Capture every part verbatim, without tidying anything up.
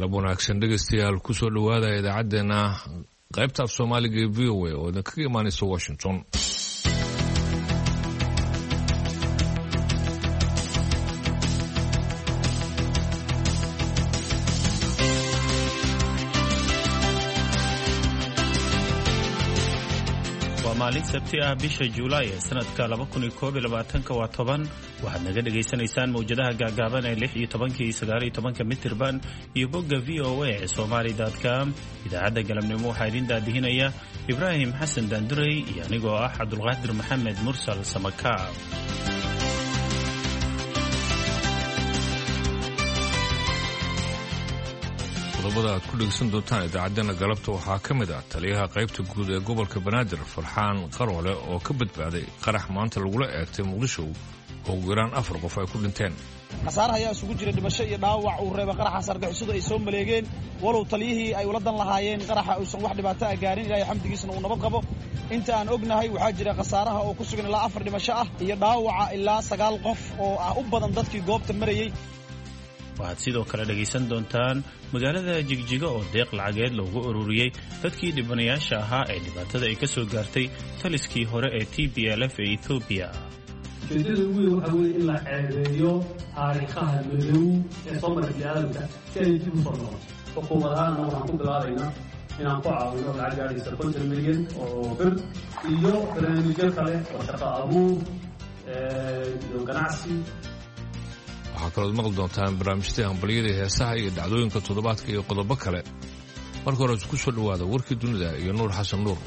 galab wanaagsan dhegaystayaal kusoo dhowaada idaacaddeenna qaybta af soomaaliga ee v o a oo idin kaga imaanaysa washington. maalin sabti ah bisha Juulaay ee sanadka laba kun iyo koob iyo labaatan waa toban waxaad naga dhageysanaysaan mowjadaha gaagaaban ee lix iyo toban iyo sagaal iyo toban mitirban iyo bogga v o a ee somali dot com. idaacadda galabnimo waxaa idin daadihinaya Ibraahim Xasan Daanduray iyo anigoo ah Cabdulqaadir Maxamed Mursal Samakaab. qodobada aad ku dhegeysan doontaan idaacaddeenna galabta waxaa ka mid ah taliyaha qaybta guud ee gobolka banaadir farxaan qaroole oo ka badbaaday qarax maanta lagula eegtay muqdisho oo ugu yaraan afar qof ay ku dhinteen. khasaare ayaa isugu jira dhimasho iyo dhaawac uu reeba qaraxaas argixisadu ay soo maleegeen walow taliyihii ay ula dan lahaayeen qaraxa uusan wax dhibaato ah gaarin ilaahay xamdigiisana uu nabad qabo. inta aan ognahay waxaa jira khasaaraha oo ku sugan ilaa afar dhimasho ah iyo dhaawaca ilaa sagaal qof oo ah u badan dadkii goobta marayey. waxaad sidoo kale dhegaysan doontaan magaalada Jigjiga oo deeq lacageed loogu ururiyey dadkii dhibanayaasha ahaa ee dhibaatada ay ka soo gaartay taliskii hore ee T P L F ee Ethiopia. ujeedada ugu weyn waxaa weeye in la ceebeeyo taariikhaha madow ee soo maray bini'aadamka si ay dib u soo noqoto. xukuumad ahaanna waxaan ku bilaabaynaa inaan ku caawino lacag gaadhaysa konton milyan oo bir iyo barnaamijyo kale oo shaqo abuur iyo ganacsi. waxaa kalood maqli doontaan barnaamijyada hambalyada heesaha iyo dhacdooyinka toddobaadka iyo qodobo kale. marka hore isku soo dhowaada warkii dunida iyo nuur xasan nuur.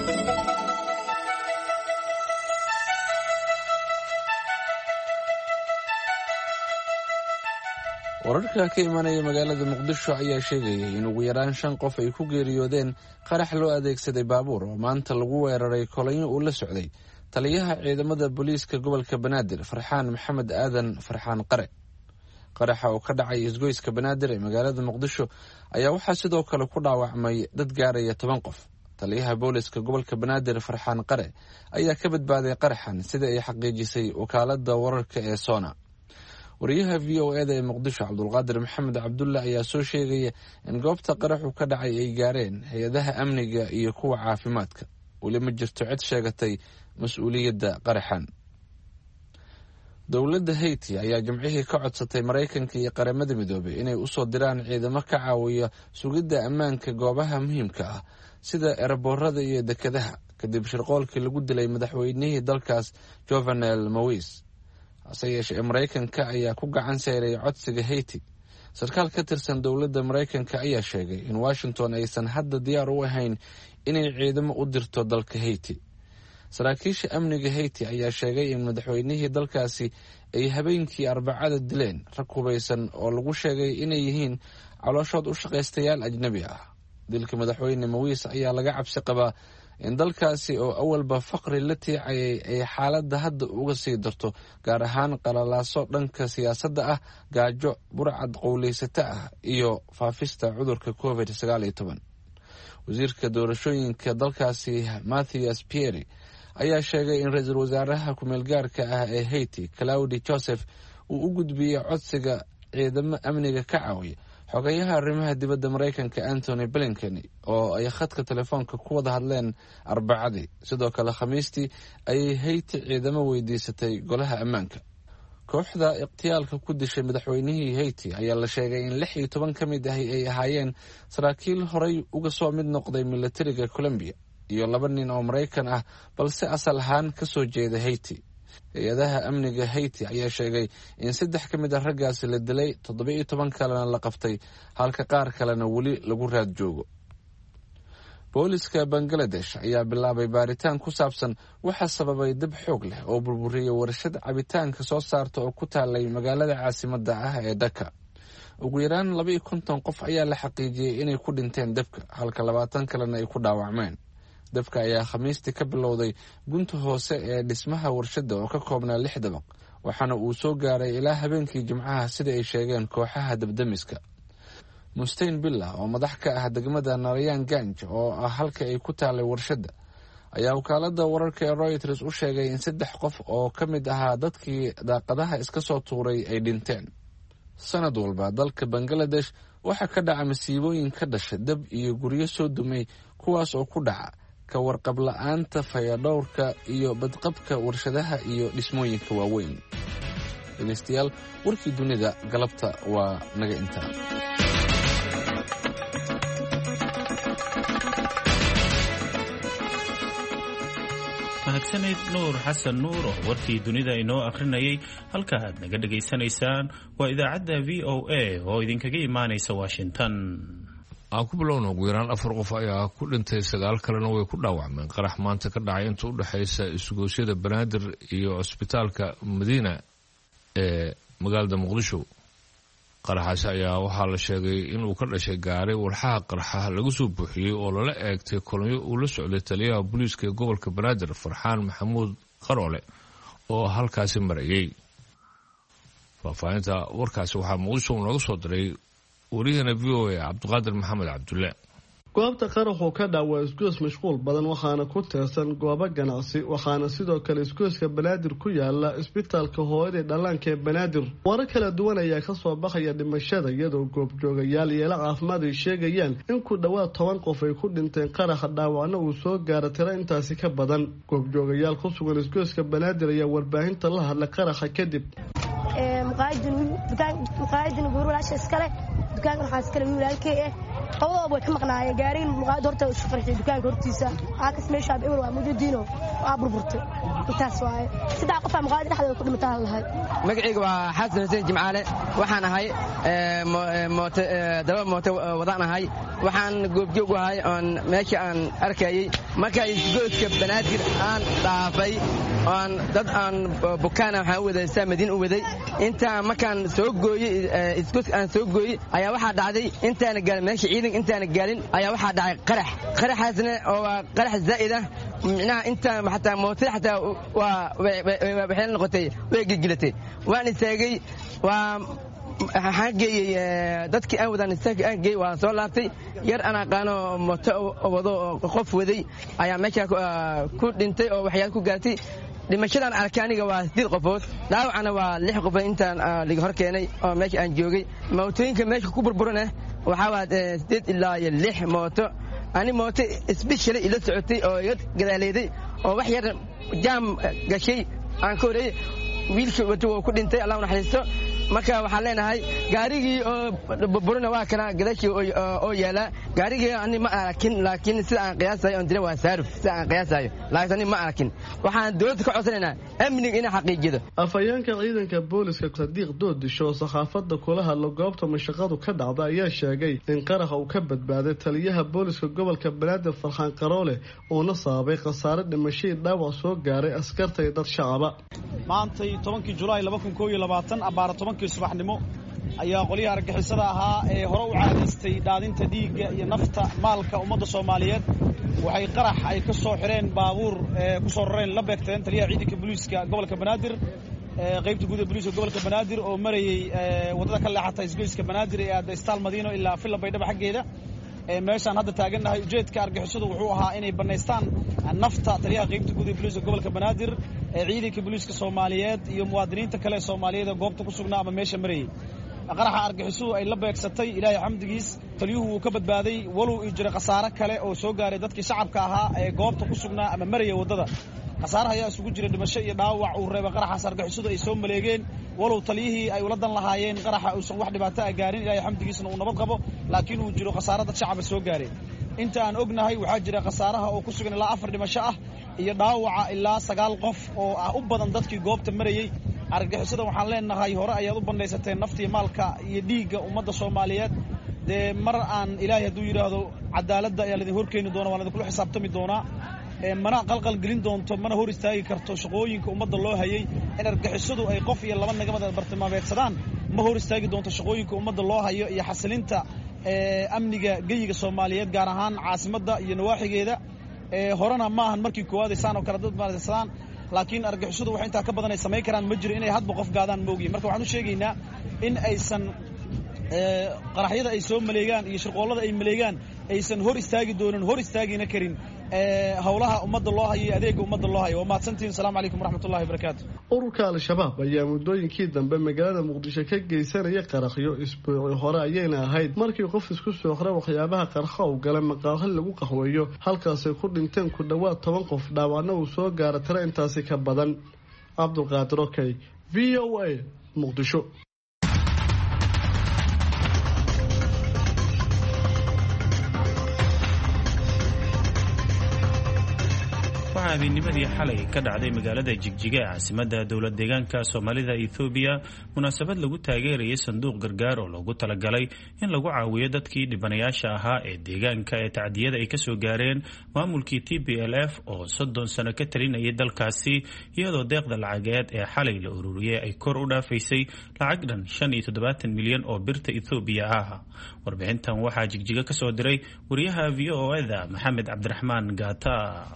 wararka ka imanaya magaalada muqdisho ayaa sheegayay in ugu yaraan shan qof ay ku geeriyoodeen qarax loo adeegsaday baabuur oo maanta lagu weeraray kolonyo uu la socday taliyaha ciidamada booliiska gobolka banaadir farxaan maxamed aadan farxaan qare. qaraxa oo ka dhacay isgoyska banaadir ee magaalada muqdisho ayaa waxaa sidoo kale ku dhaawacmay dad gaaraya toban qof. taliyaha booliiska gobolka banaadir farxaan qare ayaa ka badbaaday qaraxan sida ay xaqiijisay wakaalada wararka ee Sona. wariyaha v o eda ee muqdisho Cabdulqaadir Maxamed Cabdulle ayaa soo sheegaya in goobta qaraxu ka dhacay ay gaareen hay-adaha amniga iyo kuwa caafimaadka. weli ma jirto cid sheegatay mas-uuliyadda qaraxan. dowladda Haiti ayaa jimcihii ka codsatay Maraykanka iyo qaramada midoobay inay u soo diraan ciidamo ka caawiya sugidda ammaanka goobaha muhiimka ah sida eraboorada iyo dekedaha kadib shirqoolkii lagu dilay madaxweynihii dalkaas Jovenel Moise. hase yeeshee Maraykanka ayaa ku gacan sayray codsiga Haiti. sarkaal ka tirsan dowladda Maraykanka ayaa sheegay in Washington aysan hadda diyaar u ahayn inay ciidamo u dirto dalka Haiti. saraakiisha amniga Haiti ayaa sheegay in madaxweynihii dalkaasi ay habeenkii arbacada dileen rag hubaysan oo lagu sheegay inay yihiin calooshood u shaqaystayaal ajnabi ah. dilka madaxweyne Moise ayaa laga cabsi qabaa in dalkaasi oo awalba faqri la tiicayay ay xaaladda hadda uga sii darto, gaar ahaan qalalaaso dhanka siyaasadda ah, gaajo, burcad qowleysata ah iyo faafista cudurka covid sagaal iyo toban. wasiirka doorashooyinka dalkaasi Mathias Pieri ayaa sheegay in ra-iisul wasaaraha ku-meelgaarka ah ee Haiti Claude Joseph uu u gudbiyey codsiga ciidamo amniga ka caawiya xogayaha arrimaha dibadda Maraykanka Anthony Blinken oo ay khadka telefoonka ku wada hadleen arbacadii. sidoo kale khamiistii ayay Haiti ciidamo weydiisatay golaha ammaanka. kooxda iqtiyaalka ku dishay madaxweynihii Haiti ayaa la sheegay in lix iyo toban ka mid ah ay ahaayeen saraakiil horay uga soo mid noqday militariga Colombia iyo laba nin oo Maraykan ah balse asal ahaan ka soo jeeda Haiti. hay-adaha amniga Haiti ayaa sheegay in saddex ka mid ah raggaasi la dilay, toddoba iyo toban kalena la qabtay, halka qaar kalena weli lagu raad joogo. booliska Bangladesh ayaa bilaabay baaritaan ku saabsan waxa sababay dab xoog leh oo burburiyey warshad cabitaanka soo saarta oo ku taalay magaalada caasimadda ah ee Dhaka. ugu yaraan laba iyo konton qof ayaa la xaqiijiyey inay ku dhinteen dabka, halka labaatan kalena ay ku dhaawacmeen. dabka ayaa khamiistii ka bilowday gunta hoose ee dhismaha warshadda oo ka koobnaa lix dabaq, waxaana uu soo gaaray ilaa habeenkii Jimcaha sida ay sheegeen kooxaha dabdamiska. Mustaine Billah oo madax ka ah degmada Narayan Ganj oo ah halka ay ku taalay warshadda ayaa wakaalada wararka ee Reuters u sheegay in saddex qof oo ka mid ahaa dadkii daaqadaha iska soo tuuray ay dhinteen. sanad walba dalka Bangladesh waxaa ka dhaca masiibooyin ka dhasha dab iyo guryo soo dumay kuwaas oo ku dhaca ka warqab la'aanta fayadhowrka iyo badqabka warshadaha iyo dhismooyinka waaweyn. dhegaystayaal, warkii dunida galabta waa naga intaa. mahadsanid nuur xasan nuur oo warkii dunida inoo akhrinayay. halka aad naga dhegaysanaysaan waa idaacadda v o a oo idinkaga imaanaysa washington. aan ku bilowna ugu yaraan afar qof ayaa ku dhintay, sagaal kalena way ku dhaawacmeen qarax maanta ka dhacay inta u dhexaysa isgoosyada banaadir iyo cusbitaalka madiina ee magaalada muqdisho. qaraxaasi ayaa waxaa la sheegay inuu ka dhashay gaari walxaha qarxa lagu soo buuxiyey oo lala eegtay kolonyo uu la socday taliyaha booliiska ee gobolka banaadir farxaan maxamuud qaroole oo halkaasi marayay. faahfaahinta warkaasi waxaa muqdisho nooga soo diray wariyahana v o a cabdiqaadir maxamed cabdulle. goobta qaraxuu ka dhac waa isgoys mashquul badan waxaana ku teersan goobo ganacsi, waxaana sidoo kale isgoyska banaadir ku yaala isbitaalka hooyada dhallaanka ee banaadir. warar kala duwan ayaa ka soo baxaya dhimashada, iyadoo goobjoogayaal yeelo caafimaad ay sheegayaan in ku dhowaad toban qof ay ku dhinteen qaraxa, dhaawacna uu soo gaara tiro intaasi ka badan. goobjoogayaal ku sugan isgoyska banaadir ayaa warbaahinta la hadla qaraxa kadib. dukaanka waxaa iskale wiilaalkay ah labadooba way ka maqnaayeen. gaariin muqaayad horta isu qarxay dukaanka hortiisa, aakas meesha ab ewer waa mujudiino waa burburtay. intaas waaye saddex qof aa muqaayad dhexdeeda ku dhimataa lahay. magacayga waa xasan xuseen jimcaale, waxaan ahay mooto daba mooto wadaan ahay. waxaan goobjoog u ahay oon meesha aan arkayay marka isgoyska banaadir aan dhaafay oon dad aan bukaana waxaan u waday saamadiin u waday. intaan markaan soo gooyey isgoyska aan soo gooyey ayaa waxaa dhacday intaana gaalin meesha ciidanka intaana gaalin ayaa waxaa dhacay qarax. qaraxaasna oo waa qarax zaa'id ah, micnaha intaan xataa mootada xataa waa waxay noqotay way gilgilatay. waan istaagay, waa waxaan geeyey dadkii aan wadaan istaagii aan geeyey, waan soo laabtay. yar aan aqaano mooto wado qof waday ayaa meesha ku dhintay oo waxyaal ku gaartay. dhimashadan arkay aniga waa sideed qofood, dhaawacana waa lix qofood intaan laga hor keenay oo meesha aan joogay. mootooyinka meesha ku burburana waxaa waa sideed ilaa iyo lix mooto. ani mooto isbishalay ila socotay oo iga gadaaleeday oo wax yar jaam gashay aan ka horeeyey. wiilkii wato wuu ku dhintay, allah u naxariisto. marka waxaan leenahay gaarigii oo burburina waa kana gadaashii oo yaala. gaarigii ani ma arakin, laakiin sida aan qiyaasayo on dira waa saaruf, sida aan qiyaasayo laakiin ani ma arakin. waxaan dowladda ka codsanaynaa amniga inay xaqiijido. afhayeenka ciidanka booliska Sadiiq Doodisho oo saxaafadda kula hadla goobta mashaqadu ka dhacda ayaa sheegay in qaraxa uu ka badbaaday taliyaha booliska gobolka banaadir farxaan qaroole uuna sababay khasaare dhimasho iyo dhaawac soo gaaray askarta iyo dad shacaba. maantay tobankii julaay laba kun iyo labaatan abaar tobankii subaxnimo ayaa qolyaha argagixisada ahaa ee hore u caadaystay daadinta dhiigga iyo nafta maalka ummadda Soomaaliyeed waxay qarax ay ka soo xireen baabuur ku soo rareen la beegteen taliyaha ciidanka booliiska gobolka banaadir qaybta guud ee booliiska gobolka banaadir oo marayay wadada ka leexatay isgoyska banaadir ee aada istaal madiino ilaa filla baydhaba xaggeeda. meeshaan hadda taagannahay ujeedka argagixisadu wuxuu ahaa inay banaystaan nafta taliyaha qaybta guud ee booliiska gobolka banaadir ee ciidanka booliiska Soomaaliyeed iyo muwaadiniinta kale ee Soomaaliyeed ee goobta ku sugnaa ama meesha marayay. qaraxa argagixisadu ay la beegsatay ilaahay xamdigiis taliyuhu uu ka badbaaday, walow uu jiray khasaare kale oo soo gaaray dadkii shacabka ahaa ee goobta ku sugnaa ama marayay wadada. khasaaraha ayaa isugu jira dhimasho iyo dhaawac uu reebay qaraxaas argagixisadu ay soo maleegeen, walow taliyihii ay ula dan lahaayeen qaraxa uusan wax dhibaato ah gaarin, ilaahay xamdigiisna uu nabad qabo, laakiin uu jiro khasaare dad shacab soo gaaray. inta aan ognahay waxaa jira khasaaraha oo ku sugan ilaa afar dhimasho ah iyo dhaawaca ilaa sagaal qof oo ah u badan dadkii goobta marayay. argagixisada waxaan leenahay hore ayaad u bandhaysateen naftii maalka iyo dhiigga ummadda Soomaaliyeed. dee mar aan ilaahay hadduu yidhaahdo cadaaladda ayaa laidin horkeeni doona, waan idinkula xisaabtami doonaa. mana qalqal gelin doonto, mana hor istaagi karto shaqooyinka ummadda loo hayay. in argagixisadu ay qof iyo laba nagamada bartilmaameedsadaan ma hor istaagi doonto shaqooyinka ummadda loo hayo iyo xasilinta amniga geyiga Soomaaliyeed, gaar ahaan caasimadda iyo nawaaxigeeda. horena maahan markii koowaad ay saan oo kale dad maaraysadaan, laakiin argagixisadu wax intaa ka badan ay samayn karaan ma jiro, inay hadba qof gaadaan moogiin. marka waxaan u sheegaynaa in aysan qaraxyada ay soo maleegaan iyo shirqoollada ay maleegaan aysan hor istaagi doonin, hor istaagina karin howlaha ummadda loo hayo iyo adeega ummadda loo hayo. Waa mahadsantihiin. Asalaamu calaykum waraxmatullahi wabarakaatu. ururka al-shabaab ayaa muddooyinkii dambe magaalada muqdisho ka geysanaya qaraxyo. isbuuci hore ayayna ahayd markii qof isku soo xiray waxyaabaha qarxa u galay maqaaxi lagu qaxweeyo, halkaasay ku dhinteen ku dhowaad toban qof, dhaawacna uu soo gaara tiro intaasi ka badan. cabdulqaadir okey, v o a, muqdisho. waxaa habeennimadii xalay ka dhacday magaalada Jigjiga ee caasimadda dowlad deegaanka Soomaalida Ethiopia munaasabad lagu taageerayay sanduuq gargaar oo loogu talagalay in lagu caawiyo dadkii dhibanayaasha ahaa ee deegaanka ee tacdiyada ay ka soo gaareen maamulkii T P L F oo soddon sano ka talinayay dalkaasi, iyadoo deeqda lacageed ee xalay la ururiyay ay kor u dhaafaysay lacag dhan shan iyo toddobaatan milyan oo birta Ethiopia ah. Warbixintan waxaa Jigjiga ka soo diray wariyaha V O A-da Maxamed Cabdiraxmaan Gaata.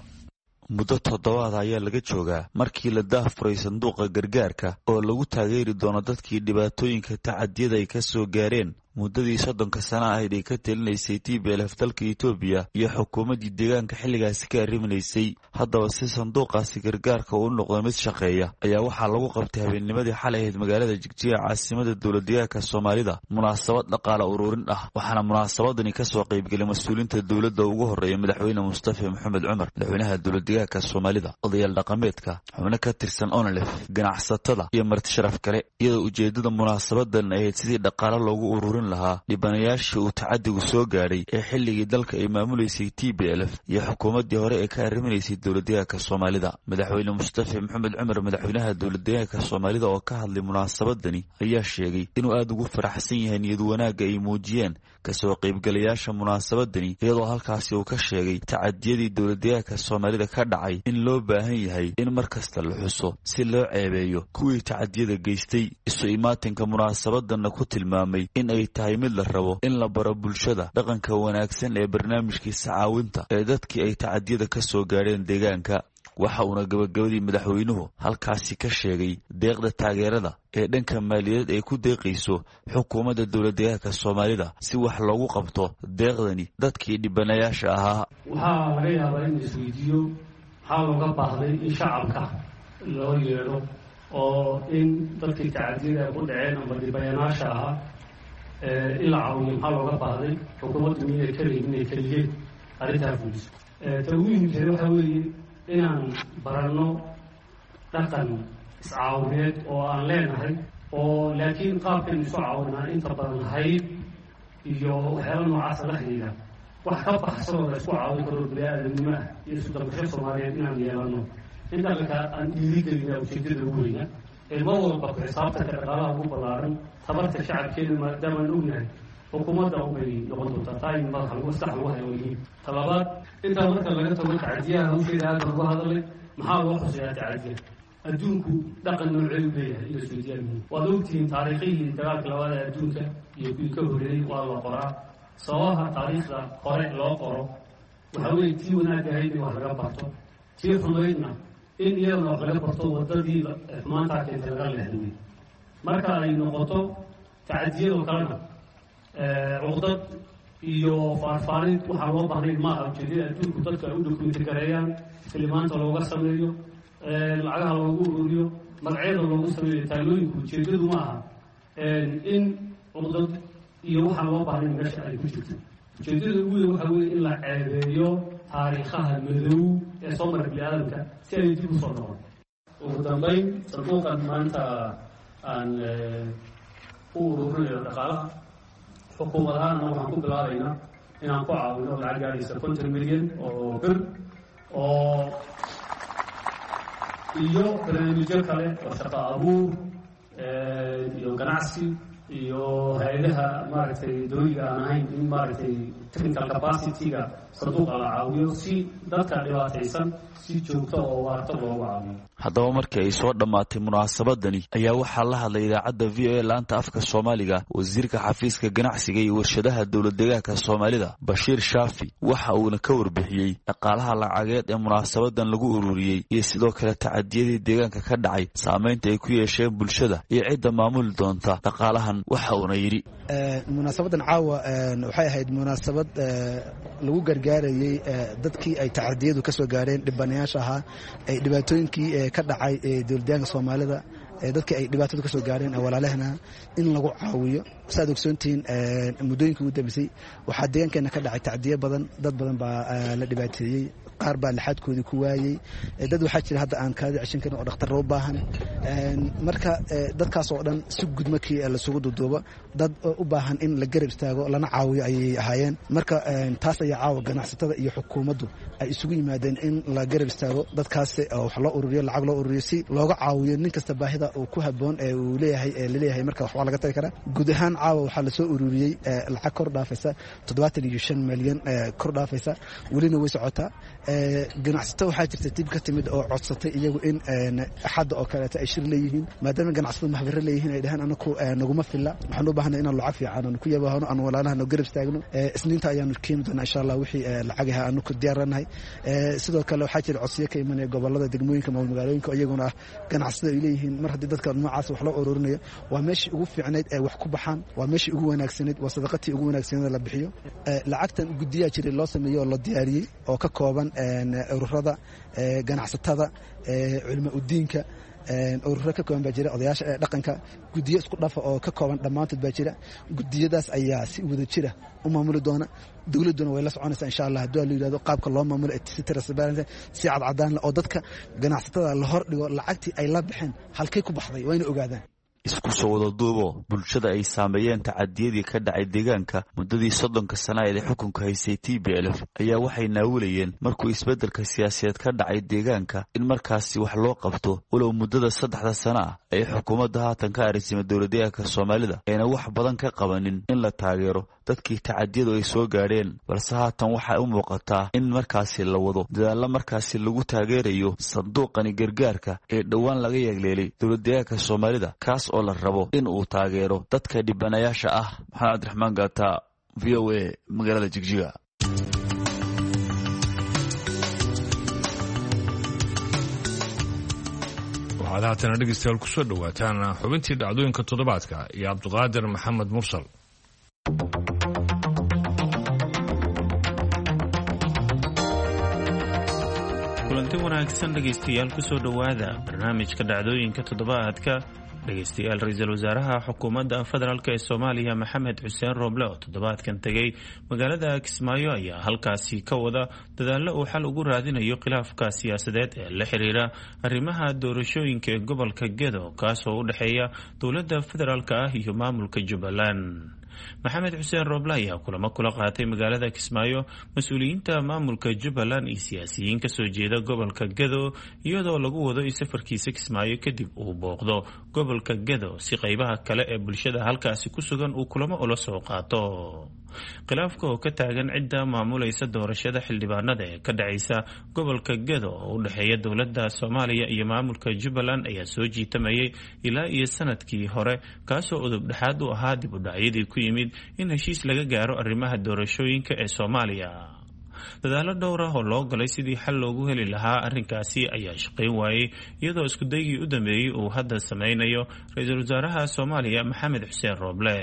muddo toddobaad ayaa laga joogaa markii la daahfuray sanduuqa gargaarka oo lagu taageeri doono dadkii dhibaatooyinka tacadiyada ay ka soo gaareen muddadii soddonka sano ahayd ay ka talinaysay T P L F dalka Ethiopia iyo xukuumaddii deegaanka xilligaasi ka arriminaysay. haddaba si sanduuqaasi gargaarka uu noqdo mid shaqeeya ayaa waxaa lagu qabtay habeennimadii xalay ahayd magaalada Jigjiga caasimada dowlad deegaanka Soomaalida munaasabad dhaqaale ururin ah. waxaana munaasabadani ka soo qaybgalay mas'uuliyiinta dowladda ugu horeeya madaxweyne Mustafa Maxamed Cumar, madaxweynaha dowlad deegaanka Soomaalida, odayaal dhaqameedka, xubno ka tirsan O N L F, ganacsatada iyo marti sharaf kale, iyadoo ujeedada munaasabadan ahayd sidii dhaqaale loogu ururin lahaa dhibanayaashii uu tacadigu soo gaadhay ee xilligii dalka ay maamuleysay T P L F iyo xukuumaddii hore ee ka arriminaysay dowlad deegaanka Soomaalida. madaxweyne Mustafa Maxamed Cumar, madaxweynaha dowlad deegaanka Soomaalida oo ka hadlay munaasabadani, ayaa sheegay inuu aad ugu faraxsan yahay niyad wanaagga ay muujiyeen kasoo qaybgalayaasha munaasabadani, iyadoo halkaasi uu ka sheegay tacadiyadii dowlad deegaanka Soomaalida ka dhacay in loo baahan yahay in mar kasta la xuso si loo ceebeeyo kuwii tacadiyada geystay. isu imaatinka munaasabadanna ku tilmaamay in ay tahay mid la rabo in la baro bulshada dhaqanka wanaagsan ee barnaamijkiisa caawinta ee dadkii ay tacadiyada ka soo gaadheen deegaanka. waxa uuna gabagabadii madaxweynuhu halkaasi ka sheegay deeqda taageerada ee dhanka maaliyadeed ay ku deeqayso xukuumadda dowlad deegaanka Soomaalida si wax loogu qabto deeqdani dadkii dhibanayaasha ahaa. waxaa laga yaabaa in isweydiiyo maxaa looga baahday in shacabka loo yeedho oo in dadkii tacadiyada ku dhaceen ama dhibanayaasha ahaa in la caawiyo maxaa looga baahday xukuumaddu inay keligeed inay keligeen arrintaa fuliso. ta muhiimkeeda waxaa weeye inaan baranno dhaqan iscaawineed oo aan leenahay, oo laakiin qaabkan isu caawinaa inta badan hayb iyo waxyaala noocaasa la xidhiidha wax ka baxsan oo la isku caawin karo bini-aadamnimo ah iyo isu dalbasho Soomaaliyeed inaan yeelanno. in dhaqanka aan dhiirigelina ujeedada ugu weyna ee mar walba ku xisaabtanka dhaqaalaha ugu ballaaran tabarta shacabkeena maadaamaan ognahay xukuumadda ubay noqon doontaa taa in madaxa lagu maslax lagu hayo yihiin. talabaad, intaa marka laga tago tacadiyaha hawsheeda aada lagu hadalay maxaa loo xuseeyaa tacadiya adduunku dhaqan nooceedu leeyahay iyo isweydiiyaan muhiim. waad ogtihiin taariikhihii dagaalka labaad ee adduunka iyo kuwii ka horreeyey waa la qoraa. sababaha taariikhda hore loo qoro waxaa weeye tii wanaag ahayd in wax laga barto, tii xumaydna in iyadana wax laga barto waddadii xumaantaa keenta laga leexdamay. marka ay noqoto tacadiyadoo kalena cuqdad iyo faarfaarid waxaa loo baahnayn maaha. ujeedada adduunku dadka ay u dokumenti gareeyaan, filimaanta looga sameeyo, lacagaha loogu ururiyo, magacyada loogu sameeyo, taalooyinku ujeedadu ma aha in cuqdad iyo waxaan loo baahnayn meesha ay ku jirto. ujeedada ugu weyn waxaa weeye in la ceebeeyo taariikhaha madow ee soo mara bini-aadamka si ay dib u soo noqon. ugu dambayn, sanduuqan maanta aan u ururinayo dhaqaalaha xukuumad ahaanna waxaan ku bilaabaynaa inaan ku caawino lacag gaadhaysa konton milyan oo bir oo iyo barnaamijyo kale oo shaqo abuur iyo ganacsi iyo hay-adaha maaragtay dawliga aan ahayn in maaragtay technical capacity-ga sanduuqa la caawiyo si dadka dhibaataysan si joogto oo waarto loogu caawiyo. haddaba markii ay soo dhammaatay munaasabadani ayaa waxaa la hadlay idaacadda V O A laanta afka Soomaaliga wasiirka xafiiska ganacsiga iyo warshadaha dowlad deegaanka Soomaalida Bashiir Shaafi. waxa uuna ka warbixiyey dhaqaalaha lacageed ee munaasabadan lagu ururiyey iyo sidoo kale tacadiyadii deegaanka ka dhacay saameynta ay ku yeesheen bulshada iyo cidda maamuli doonta dhaqaalahan. waxa uuna yidhi munaasabadan caawa waxay ahayd munaasabad lagu gargaar gargaarayay dadkii ay tacadiyadu ka soo gaareen dhibanayaasha ahaa ay dhibaatooyinkii ka dhacay dowladyaanka Soomaalida dadkii ay dhibaatada ka soo gaareen walaalahana in lagu caawiyo saad ogsoontiin muddooyinkii ugu dambeysay waxaa deegaankeena ka dhacay tacdiyo badan dad badan baa la dhibaateeyay qaar baa laxadkoodii ku waayay dad waxaa jira hadda aan kaadi cishin karin oo dhakhtar u baahan marka dadkaas oo dhan si gudmakii la sugu duduubo dad u baahan in la garab istaago lana caawiyo ayay ahaayeen marka taas ayaa caawa ganacsatada iyo xukuumaddu ay isugu yimaadeen in la garab istaago dadkaas wax loo ururiyo lacag loo ururiyo si looga caawiyo nin kasta baahida uu ku haboon ee uu leeyahay ee leeyahay marka wax waa laga tagi karaa guud ahaan caawa waxaa la soo ururiyay lacag kor dhaafaysa toddobaatan iyo shan milyan kor dhaafaysa welina way socotaa ganacsato waxaa jirta dib ka timid oo codsatay iyagu in axadda oo kaleeto ay shir leeyihiin maadaama ganacsatada maxbaro leeyihiin ay dhahaan anaku naguma filla waxaan u baahanay inaan lacag fiican aan ku yabaahno aan walaalaha noo garab istaagno isniinta ayaanu keeni doonaa insha allah wixii lacagaha aanu ku diyaaranahay sidoo kale waxaa jira codsiyo ka imanaya gobolada degmooyinka magaalooyinka iyaguna ah ganacsatada ay leeyihiin mar haddii dadka noocaas wax loo ururinayo waa meeshii ugu fiicnayd ee wax ku baxaan waa meeshii ugu wanaagsanayd waa sadaqatii ugu wanaagsaneed la bixiyo lacagtan guddiyaa jiray loo sameeyey oo la diyaariyey oo ka kooban ururada ganacsatada culimo udiinka ururo ka kooban baa jira odayaasha dhaqanka guddiyo isku dhafa oo ka kooban dhammaantood baa jira guddiyadaas ayaa si wada jira u maamuli doona dowladduna way la soconaysaa insha allah haddii la yidhahdo qaabka loo maamulo si transparent si cadcadaan leh oo dadka ganacsatada la hor dhigo lacagtii ay la baxeen halkay ku baxday waa inay ogaadaan isku soo wada duubo bulshada ay saameeyeen tacadiyadii ka dhacay deegaanka muddadii soddonka sano ee xukunka haysay T B L F ayaa waxay naawilayeen markuu isbeddelka siyaasadeed ka dhacay deegaanka in markaasi wax loo qabto walow muddada saddexda sano ah ay xukuumadda haatan ka arrimay dowladdeegaanka Soomaalida ayna wax badan ka qabanin in la taageero dadkii tacadiyadu ay soo gaareen balse haatan waxa u muuqataa in markaasi la wado dadaal markaasi lagu taageerayo sanduuqani gargaarka ee dhawaan laga yeegleelay dowladdeegaanka Soomaalida kaas oo la rabo in uu taageero dadka dhibanayaasha ah Maxamed Raxmaan Gaata V O A magaalada Jigjiga waxaad haatan dhegeystayaal ku soo dhawaataan xubintii dhacdooyinka toddobaadka iyo Cabdiqaadir Maxamed Mursal kulanti wanaagsan dhegeystayaal ku soo dhawaada barnaamijka dhacdooyinka toddobaadka dhegeystayaal ra-iisul wasaaraha xukuumadda federaalk ee Soomaaliya Maxamed Xuseen Roble oo toddobaadkan tegay magaalada Kismaayo ayaa halkaasi ka wada dadaallo uu xal ugu raadinayo khilaafka siyaasadeed ee la xiriira arrimaha doorashooyinka ee gobolka Gedo kaasoo u dhexeeya dowladda federaalk ah iyo maamulka Jubbaland maxamed xuseen Roble ayaa kulamo kula qaatay magaalada Kismaayo mas-uuliyiinta maamulka Jubbaland iyo siyaasiyiin ka soo jeeda gobolka Gedo iyadoo lagu wado in safarkiisa Kismaayo kadib uu booqdo gobolka Gedo si qaybaha kale ee bulshada halkaasi ku sugan uu kulamo ula soo qaato khilaafka oo ka taagan cidda maamulaysa doorashada xildhibaanada ee ka dhacaysa gobolka Gedo oo u dhexeeya dowladda Soomaaliya iyo maamulka Jubbaland ayaa soo jiitamayay ilaa iyo sanadkii hore kaasoo udub dhexaad u ahaa dib u dhacyadii ku yimid in heshiis laga gaaro arrimaha doorashooyinka ee Soomaaliya dadaalo dhowr ah oo loo galay sidii xal loogu heli lahaa arrinkaasi ayaa shaqayn waayay iyadoo isku daygii u dambeeyay uu hadda sameynayo ra-iisul wasaaraha Soomaaliya Maxamed Xuseen Roble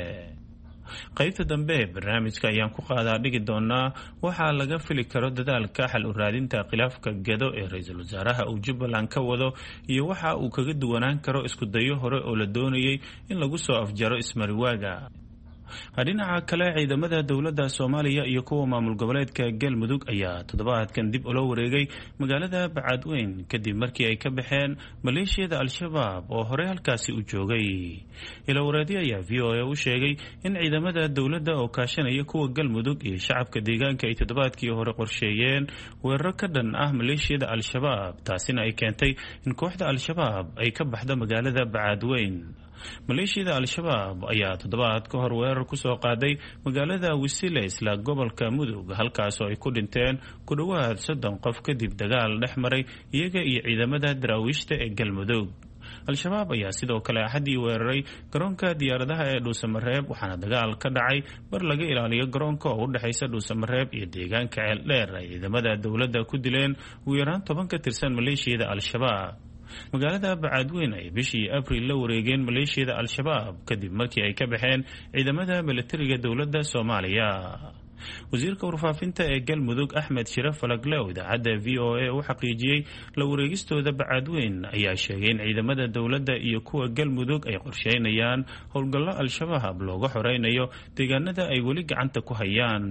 qaybta dambe ee barnaamijka ayaan ku qaadaa dhigi doonaa waxaa laga fili karo dadaalka xal u raadinta khilaafka Gedo ee ra-iisul wasaaraha uu Jubbaland ka wado iyo waxa uu kaga duwanaan karo isku dayo hore oo la doonayay in lagu soo afjaro ismariwaaga dhinaca kale ciidamada dowladda Soomaaliya iyo kuwa maamul goboleedka Galmudug ayaa toddobaadkan dib ula wareegay magaalada Bacadweyn kadib markii ay ka baxeen maleeshiyada Al-Shabaab oo hore halkaasi u joogay ila wareedi ayaa V O A u sheegay in ciidamada dowladda oo kaashanaya kuwa Galmudug iyo shacabka deegaanka ay toddobaadkii hore qorsheeyeen weerar ka dhan ah maleeshiyada Al-Shabaab taasina ay keentay in kooxda Al-Shabaab ay ka baxdo magaalada Bacadweyn maleeshiyada Al-Shabaab ayaa toddobaad ka hor weerar ku soo qaaday magaalada Wisile isla gobolka Mudug halkaas oo ay ku dhinteen ku dhawaad soddon qof kadib dagaal dhex maray iyaga iyo ciidamada daraawiishta ee Galmudug Al-Shabaab ayaa sidoo kale axadii weeraray garoonka diyaaradaha ee Dhuusamareeb waxaana dagaal ka dhacay bar laga ilaaliyo garoonka oo u dhaxaysa Dhuusamareeb iyo deegaanka Ceeldheer ay ciidamada dowladda ku dileen ugu yaraan toban ka tirsan maleeshiyada Al-Shabaab magaalada Bacadweyn ay bishii Abriil la wareegeen maleeshiyada Al-Shabaab kadib markii ay ka baxeen ciidamada militariga dowladda Soomaaliya wasiirka warfaafinta ee galmudug axmed shire falagle oo idaacadda v o a u xaqiijiyey la wareegistooda bacaadweyn ayaa sheegay in ciidamada dowladda iyo kuwa galmudug ay qorsheynayaan howlgallo al-shabaab looga xoreynayo deegaanada ay weli gacanta ku hayaan.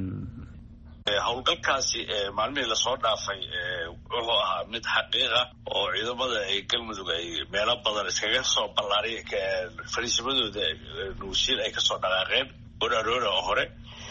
howlgalkaasi maalmihii lasoo dhaafay wuxuu ahaa mid xaqiiqa oo ciidamada ay galmudug ay meelo badan iskaga soo ballaariyeen fariisimadooda nuusiil ay kasoo dhaqaaqeen oraroora oo hore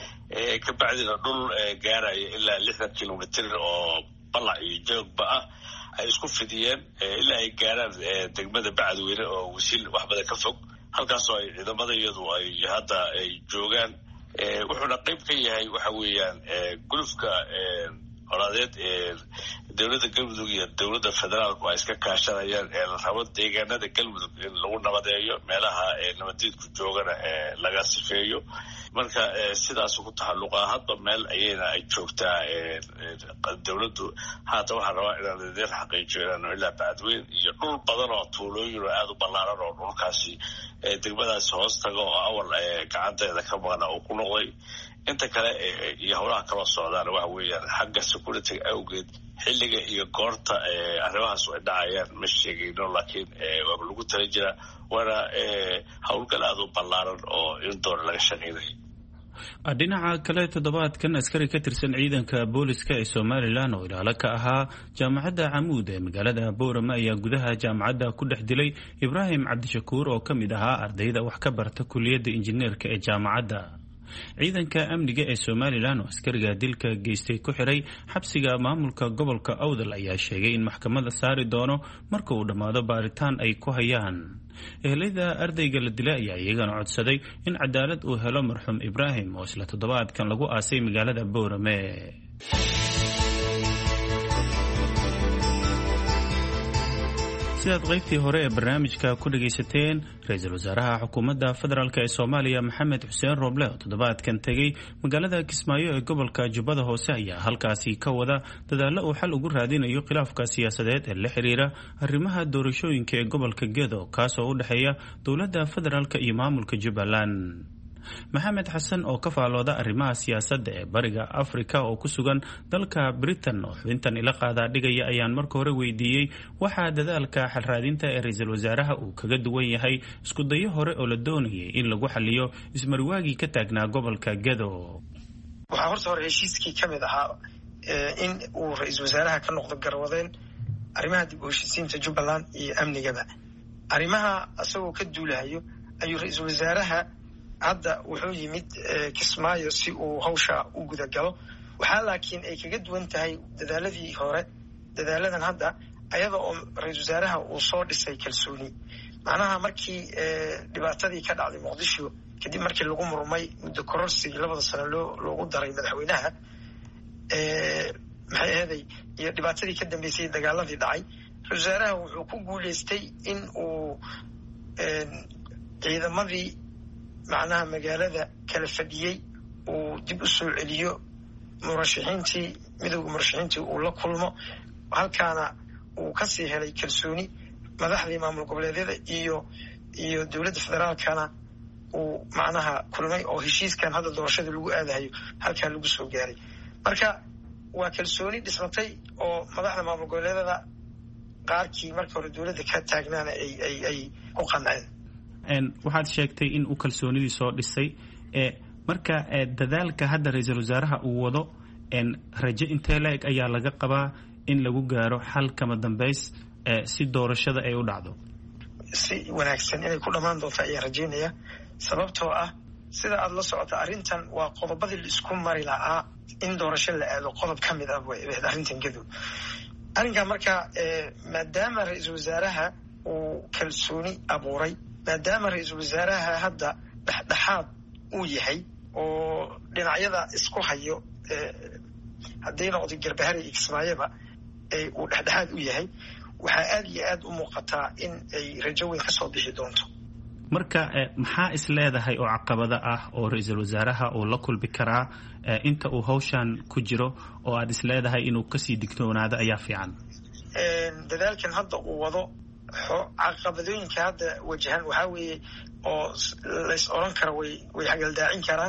ka bacdina dhul gaaraya ilaa lixdan kilomitr oo ballac iyo joogba ah ay isku fidiyeen ilaa ay gaaraan degmada bacadweyne oo wasiil wax badan ka fog halkaasoo ay ciidamada iyadu ay hadda ay joogaan. wuxuuna qayb ka yahay waxa weeyaan gulufka colaadeed ee dowladda galmudug iyo dowladda federaalku ay iska kaashanayaan ee la rabo deegaanada galmudug in lagu nabadeeyo meelaha nabadiidku joogana laga sifeeyo. marka sidaas ku taxalluqa hadba meel ayayna ay joogtaa dowladdu. haata waxaa rabaa inaan idin xaqiijiyo inaanu ilaa bacadweyn iyo dhul badan oo tuulooyin oo aada u ballaaran oo dhulkaasi degmadaasi hoos taga oo awal gacanteeda ka maqana uu ku noqday. inta kale iyo howlaha kaloo socdaana waxa weeyaan xagga security awgeed xilliga iyo goorta arrimahaas ay dhacayaan ma sheegayno, laakiin waaba lagu tala jira waana howlgal aada u ballaaran oo in doona laga shaqeynayo. dhinaca kale toddobaadkan askari ka tirsan ciidanka booliska ee somalilan oo ilaalo ka ahaa jaamacadda camuud ee magaalada boorama ayaa gudaha jaamacadda ku dhex dilay ibraahim cabdishakuur oo ka mid ahaa ardayda wax ka barta kuliyadda injineerka ee jaamacadda. ciidanka amniga ee somalilan oo askariga dilka geystay ku xiray xabsiga maamulka gobolka awdal ayaa sheegay in maxkamada saari doono marka uu dhammaado baaritaan ay ku hayaan. ehelada ardayga la dilay ayaa iyagana codsaday in cadaalad uu helo marxuum ibraahim oo isla toddobaadkan lagu aasay magaalada boorame. sidaad qaybtii hore ee barnaamijka ku dhagaysateen, ra-iisul wasaaraha xukuumadda federaalk ee soomaaliya maxamed xuseen rooble oo toddobaadkan tegey magaalada kismaayo ee gobolka jubbada hoose ayaa halkaasi ka wada dadaallo uu xal ugu raadinayo khilaafka siyaasadeed ee la xiriira arrimaha doorashooyinka ee gobolka gedo kaasoo u dhexeeya dowladda federaalk iyo maamulka jubbaland. maxamed xasan oo ka faalooda arrimaha siyaasadda ee bariga afrika oo ku sugan dalka britain oo xubintan ila qaadaa dhigaya ayaan marka hore weydiiyey waxaa dadaalka xalraadinta ee ra-iisul wasaaraha uu kaga duwan yahay isku dayo hore oo la doonayay in lagu xaliyo ismarwaagii ka taagnaa gobolka gedo. waxaa horta hore heshiiskii ka mid ahaa in uu ra-iisul wasaaraha ka noqdo garwadeen arrimaha dib u heshiisiinta jubbaland iyo amnigaba. arrimaha isagoo ka duulahayo ayuu ra-iisul wasaaraha hadda wuxuu yimid kismaayo si uu hawsha u guda galo. waxaa laakiin ay kaga duwan tahay dadaaladii hore dadaaladan hadda ayada oo ra-iisul wasaaraha uu soo dhisay kalsooni. macnaha markii dhibaatadii ka dhacday muqdisho kadib markii lagu murmay muddo kororsigii labada sano loo loogu daray madaxweynaha maxay ahaday iyo dhibaatadii ka dambeysay dagaaladii dhacay, ra-iisul wasaaraha wuxuu ku guuleystay in uu ciidamadii macnaha magaalada kala fadhiyey uu dib u soo celiyo murashaxiintii midowda murashaxiintii uu la kulmo, halkaana uu kasii helay kalsooni madaxdii maamul goboleedyada iyo iyo dowladda federaalkana uu macnaha kulmay oo heshiiskan hadda doorashada lagu aadahayo halkaa lagu soo gaaray. marka waa kalsooni dhismatay oo madaxda maamul goboleedyada qaarkii marka hore dowladda ka taagnaana ay ay ay ku qanceen. waxaad sheegtay in uu kalsoonidii soo dhisay, marka dadaalka hadda ra-iisul wasaaraha uu wado rajo intee la-eg ayaa laga qabaa in lagu gaaro xal kama dambays si doorashada ay u dhacdo? si wanaagsan inay ku dhammaan doonto ayaan rajaynaya, sababtoo ah sida aada la socota arrintan waa qodobadii la isku mari lahaa in doorasho la aado qodob ka mid ah way ahayd arrintan gadow. arrinkan marka maadaama ra-iisul wasaaraha uu kalsooni abuuray, maadaama ra-iisul wasaaraha hadda dhexdhexaad uu yahay oo dhinacyada isku hayo hadday noqdo garbahari iyo kismaayaba uu dhexdhexaad u yahay, waxaa aada iyo aada u muuqataa in ay rajo weyn ka soo bixi doonto. marka maxaa is leedahay oo caqabada ah oo ra-iisul wasaaraha uu la kulmi karaa inta uu hawshan ku jiro oo aada is leedahay inuu kasii digtoonaado ayaa fiican? dadaalkan hadda uu wado caqabadooyinka hadda wajahan waxaa weeye oo lays oran kara way way hagaldaacin karaan.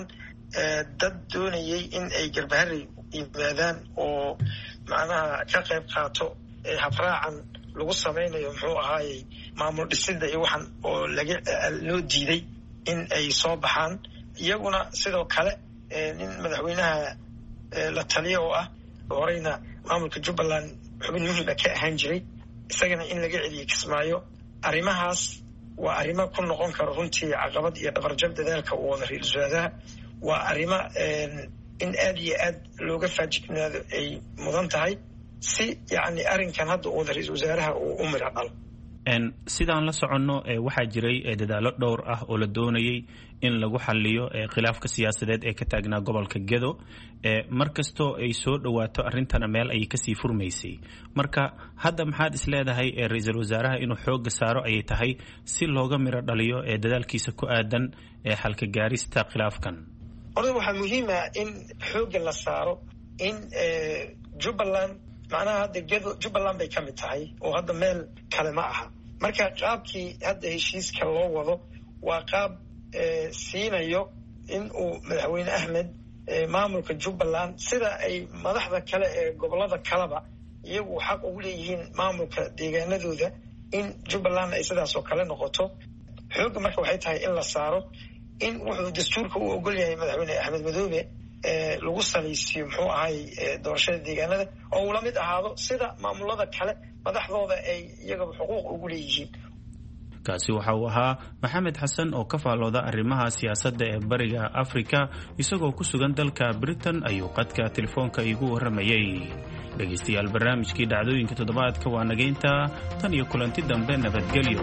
dad doonayay in ay garbaharey yimaadaan oo macnaha ka qayb qaato habraacan lagu samaynayo muxuu ahaayey maamul dhisida iyo waxan oo laga loo diiday in ay soo baxaan iyaguna sidoo kale nin madaxweynaha la taliya oo ah horeyna maamulka jubbaland xubin muhiima ka ahaan jiray isagana in laga celiyo kismaayo arrimahaas waa arrimo ku noqon karo runtii caqabad iyo dhabarjab dadaalka uu wada ra-iisul wasaaraha waa arrimo in aad iyo aad looga faajignaado ay mudan tahay si yacni arrinkan hadda uu wada ra-iisul wasaaraha uu u midho dhalo sidaan la soconno waxaa jiray dadaallo dhowr ah oo la doonayay in lagu xaliyo khilaafka siyaasadeed ee ka taagnaa gobolka gedo mar kastoo ay soo dhowaato arrintana meel ayay kasii furmaysay marka hadda maxaad is leedahay ra-iisul wasaaraha inuu xooga saaro ayay tahay si looga miro dhaliyo ee dadaalkiisa ku aadan ee xalka gaarista khilaafkan horta waxaa muhiima in xooga la saaro in jubbaland macnaha hadda gedo jubbaland bay ka mid tahay oo hadda meel kale ma aha marka qaabkii hadda heshiiska loo wado waa qaab siinayo in uu madaxweyne axmed maamulka jubbaland sida ay madaxda kale ee gobolada kaleba iyagu xaq ugu leeyihiin maamulka deegaanadooda in jubbaland ay sidaas oo kale noqoto xoogga marka waxay tahay in la saaro in wuxuu dastuurka u ogol yahay madaxweyne axmed madoobe lagu salaysiiyo muxuu ahay doorashada deegaanada oo uu la mid ahaado sida maamulada kale madaxdooda ay iyagaba xuquuq ugu leeyihiin kaasi waxa uu ahaa maxamed xasan oo ka faallooda arrimaha siyaasadda ee bariga afrika isagoo ku sugan dalka britain ayuu qadka telefoonka iigu warramayey dhegaystayaal barnaamijkii dhacdooyinka toddobaadka waa nageynta tan iyo kulanti dambe nabadgelyo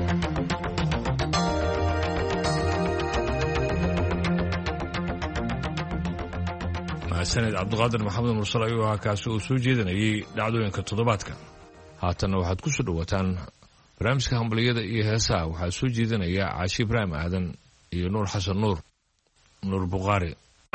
sanid cabdiqaadir maxamed mursal ayuu ahaa kaasi oo soo jeedanayay dhacdooyinka toddobaadka haatanna waxaad ku soo dhowaataan barnaamijka hambaliyada iyo heesaha waxaa soo jeedinaya caashi ibraahim aadan iyo nuur xasan nuur nuur bukhaari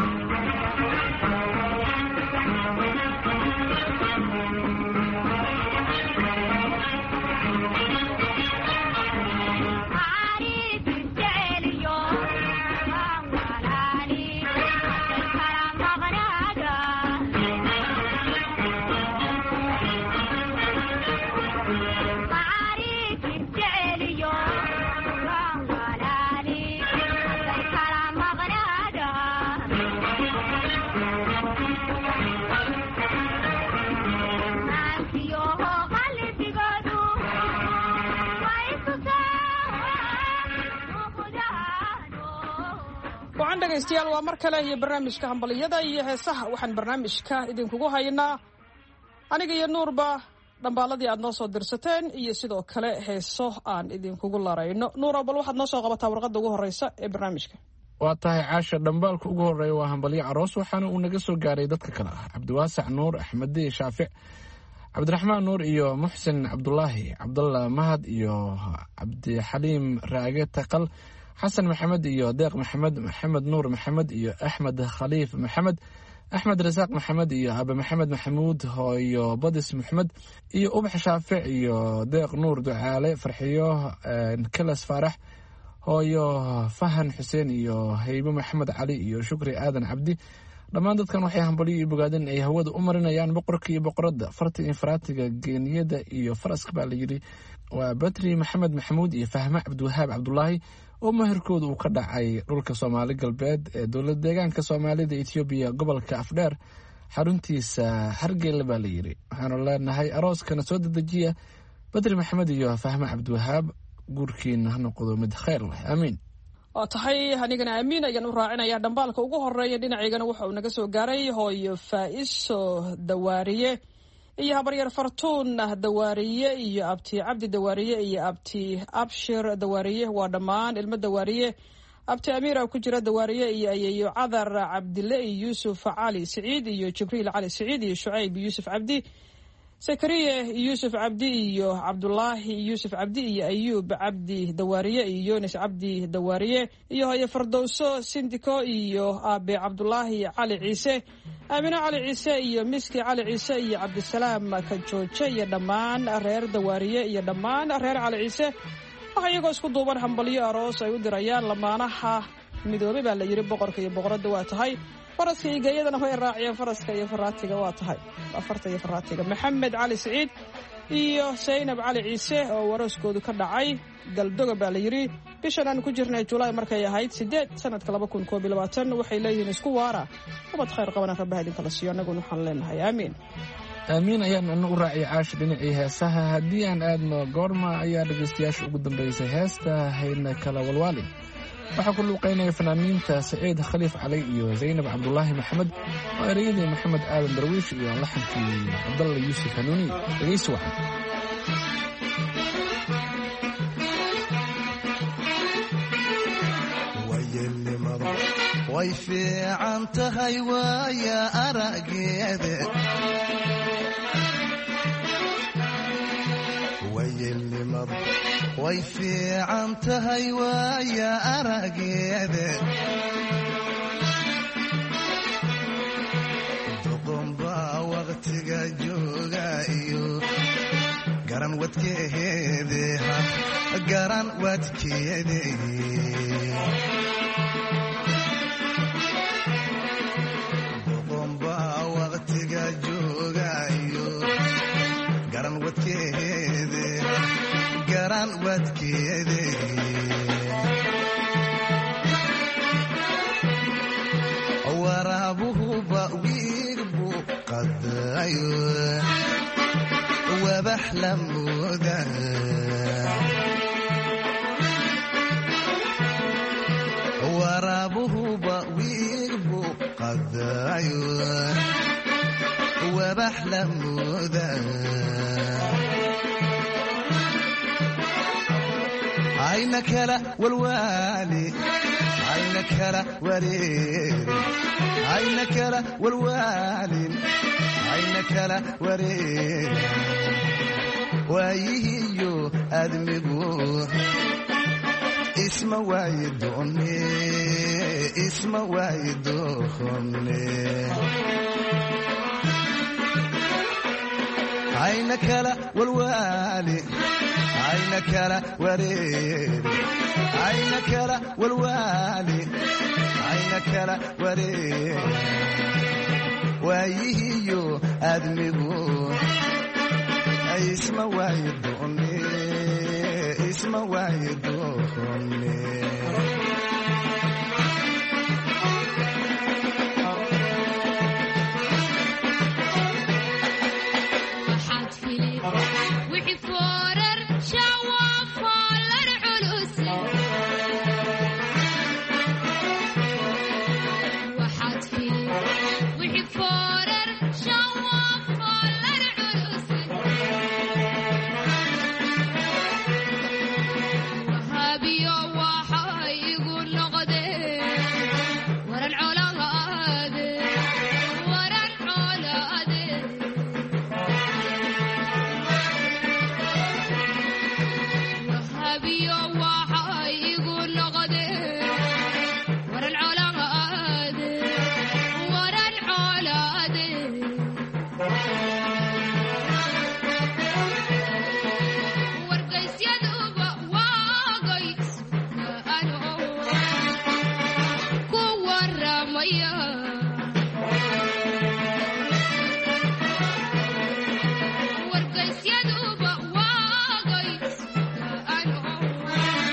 dhegaystayaal waa mar kale iyo barnaamijka hambaliyada iyo heesaha waxaan barnaamijka idinkugu haynaa aniga iyo nuurba dhambaaladii aad noo soo dirsateen iyo sidoo kale heeso aan idinkugu larayno nuura bal waxaad noo soo qabataa warqadda ugu horeysa ee barnaamijka waa tahay caasha dhambaalka ugu horeeya waa hambalyo aroos waxaana uu naga soo gaaray dadka kale ah cabdiwaasac nuur axmediye shaafic cabdiraxmaan nuur iyo muxsin cabdulaahi cabdalla mahad iyo cabdixaliim raage taqal xasan maxamed iyo deeq maxamed maxamed nuur maxamed iyo axmed khaliif maxamed axmed rasaaq maxamed iyo abe maxamed maxamuud iyo badis maxamed iyo ubax shaafic iyo deeq nuur ducaale farxiyo kalas faarax hooyo fahan xuseen iyo haybo maxamed cali iyo shukri aadan cabdi dhammaan dadkan waxay hambalyo iyo bogaadeen ay hawada u marinayaan boqorka iyo boqoradda farta infaraatiga geeniyada iyo faraska baa layidhi waa batri maxamed maxamuud iyo fahme cabdiwahaab cabdulaahi oo maherkooda uu ka dhacay dhulka soomaali galbeed ee dowlad deegaanka soomaalida etoobiya gobolka afdheer xaruntiisa hargeyla baa layidhi waxaanu leenahay arooskana soo dedejiya badri maxamed iyo fahme cabdiwahaab guurkiina ha noqdo mid khayr leh aamiin waa tahay anigana aamiin ayaan u raacinayaa dhambaalka ugu horeeya dhinacaygana waxa uu naga soo gaaray hooyo faa'iso dawaariye iyo habaryar fartuun dawaariye iyo abti cabdi dawaariye iyo abti abshir dawaariye waa dhammaan ilmo dawaariye abti amiira ku jira dawaariye iyo ayeeyo cadar cabdile iyo yuusuf cali siciid iyo jibriil cali siciid iyo shucayb yuusuf cabdi sakariye yuusuf cabdi iyo cabdulaahi yuusuf cabdi iyo ayuub cabdi dawaariye iyo yunis cabdi dawaariye iyo hooyo fardowso sindiko iyo aabe cabdulaahi cali ciise aamino cali ciise iyo miski cali ciise iyo cabdisalaam kajooje iyo dhammaan reer dawaariye iyo dhammaan reer cali ciise waxa iyagoo isku duuban hambalyo aroos ay u dirayaan lamaanaha midoobey baa la yidhi boqorka iyo boqoradda waa tahay faraska iyo geeyadana way raaciyeen faraska iyo faraatiga waa tahay afarta iyo faraatiga maxamed cali siciid iyo saynab cali ciise oo warooskoodu ka dhacay galdoga baa la yidhi bishan aan ku jirnay julaay markay ahayd sideed sanadka laba kun koob iyo labaatan waxay leeyihiin isku waara ubad khayr qabana rabbaha idinkala siiyo annaguna waxaan leenahay aamiin aamiin ayaan ina u raaciyay caashi dhinacii heesaha haddii aan aadno goorma ayaa dhegaystayaasha ugu dambaysay heesta hayna kala walwaalin waxaa ku luuqaynaya fanaaniinta saciid khaliif cali iyo zaynab cabdulaahi maxamed oo ereyadii maxamed aadan darwiish iyo laxankii cabdalla yuusuf hanuuni dhegaysi wacan wayelnimadu way fiican tahay waaya arageede wayelnimadu way fiican tahay waaya arageede duqunbaa waqtiga jooga iyo garan wadkeede garan wadkeede duqunbaa waqtiga jooga iyo garan wadkeede garan wadkeede waraabuhuba wiilbu qadayo wabax la mooda waraabuhuba wiilbu qadayo wabax la mooda ayna kala walwaali ayna kala wareeri ayna kala walwaalin ayna kala wareeri waayihiyo admigu isma waayi doone isma waayi doone ayna kala walwaali ayna kala wareeri ayna kala walwaali ayna kala wareeri waayihiyo admigu isma waayi doone isma waayi doone wargaysyadu waa goys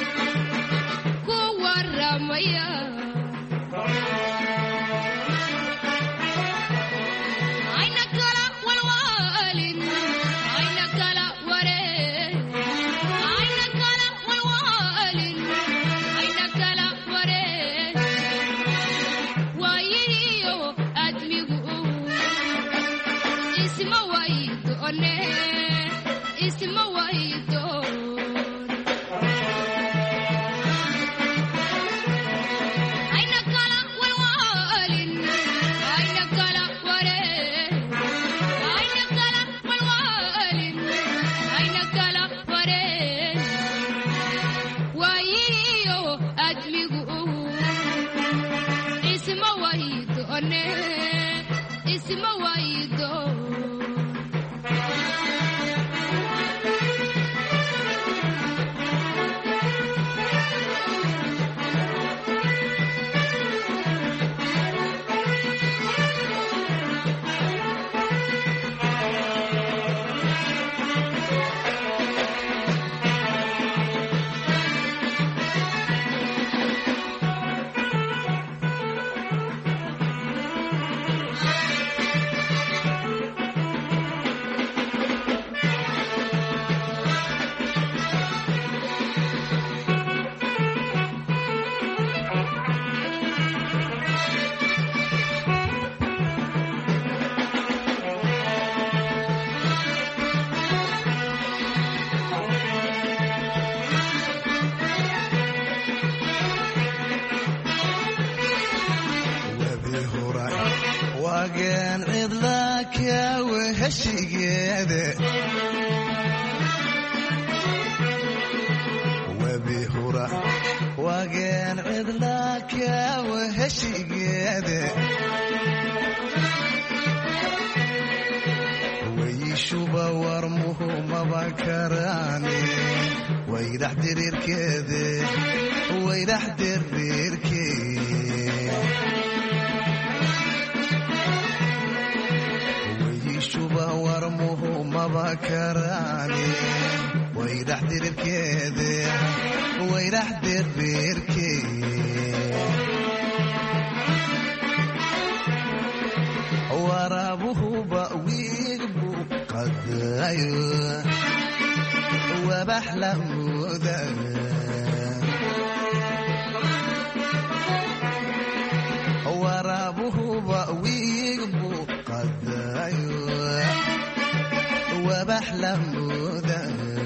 heshigeeda webi hura wageen cidlaakawa heshigeeda wayishuba warmuhu maba karaane waydax diriirkeede waydax diriirkee wayishuba warmuhu maba karaane waydax diriirkeede waydax diriirkee waraabuhuba wiigbu qadayo wabaxla muda waraabuhuba wiigbu qadayo wabaxla muda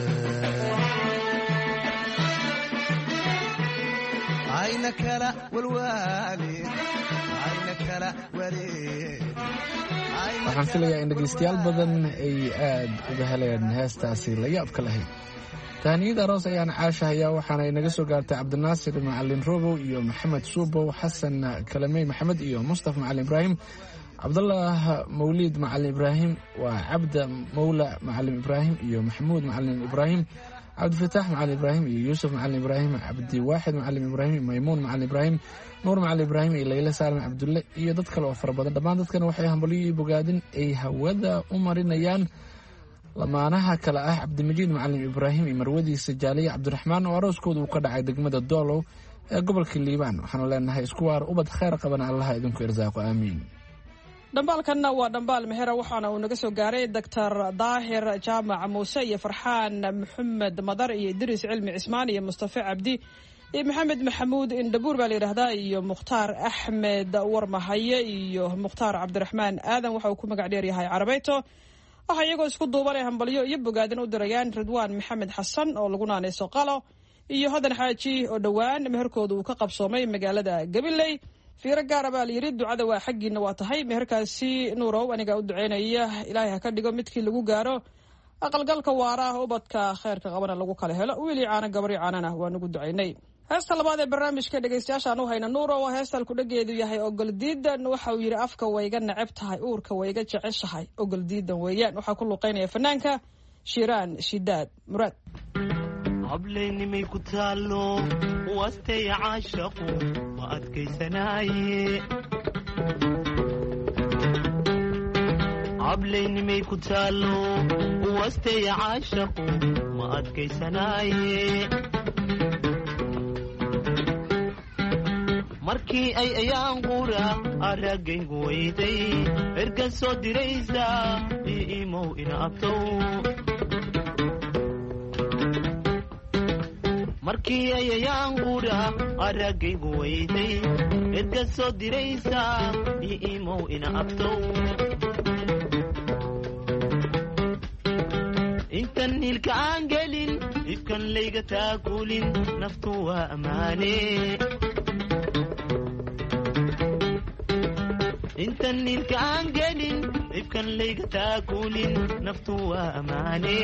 ayna kala walwaali ayna kala wareeg waxaan filayaa in dhegaystayaal badan ay aad uga helayaan heestaasi la yaabka lahayd. tahniyada aroos ayaan caashahayaa waxaana inaga soo gaartay cabdinaasir macalin robow iyo maxamed suubow xasan kalamey maxamed iyo mustafa macalin ibraahim cabdallah mawliid macalin ibraahim waa cabda mawla macalin ibraahim iyo maxamuud macalin ibraahim cabdifataax macalin ibraahim iyo yuusuf macalin ibraahim cabdiwaaxid macalin ibraahim maymuun macalin ibraahim nuur macalin ibraahim iyo layla saalim cabdulle iyo dad kale oo fara badan. dhammaan dadkan waxay hambalyo iyo bogaadin ay hawada u marinayaan lamaanaha kale ah cabdimajiid macalin ibraahim iyo marwadiisa jaaliya cabdiraxmaan oo arooskooda uu ka dhacay degmada doolow ee gobolka liibaan. waxaanu leenahay isku waar ubad khayr qabana allaha idinku irsaaqo aamiin. dhambaalkanna waa dhambaal mehera waxaana uu naga soo gaaray doctor daahir jaamac muuse iyo farxaan maxamed madar iyo idriis cilmi cismaan iyo mustafa cabdi iyo maxamed maxamuud indhabuur baa la yidhaahdaa iyo mukhtaar axmed warmahaye iyo mukhtaar cabdiraxmaan aadan waxa uu ku magac dheeryahay carabeyto. waxaa iyagoo isku duubanay hambalyo iyo bogaadin u dirayaan ridwaan maxamed xasan oo lagu naanayso qalo iyo hodan xaaji oo dhowaan meherkooda uu ka qabsoomay magaalada gabiley. fiiro gaara baa layidhi ducada waa xaggiina waa tahay meherkaasi nuurow anigaa u duceynaya ilaahay ha ka dhigo midkii lagu gaaro aqalgalka waara ubadka kheyrka qabana lagu kala helo wiilii caana gabari caanana waa nagu ducaynay. heesta labaad ee barnaamijka dhegaystayaashaan u hayna nuurow waa heesta alkudhageedu yahay ogoldiidan waxa uu yidhi afka wayga neceb tahay uurka wayga jeceshahay ogoldiidan weeyaan. waxaa ku luuqeynaya fanaanka shiiraan shidaad muraad. hableynimay ku taalo wastay caashaqu ma adkaysanaaye hableynimay ku taalo wastay caashaqu ma adkaysanaaye markii ay ayaan qura aragaygu weyday ergan soo diraysa iimow ina abtow markii ay ayaan qura aragaygu weyday ergan soo diraysa iimow ina abtow intan hilka aan gelin ifkan layga taakulin naftu waa ammaane intan nilka aan gelin ifkan layga taakulin naftu waa ammaane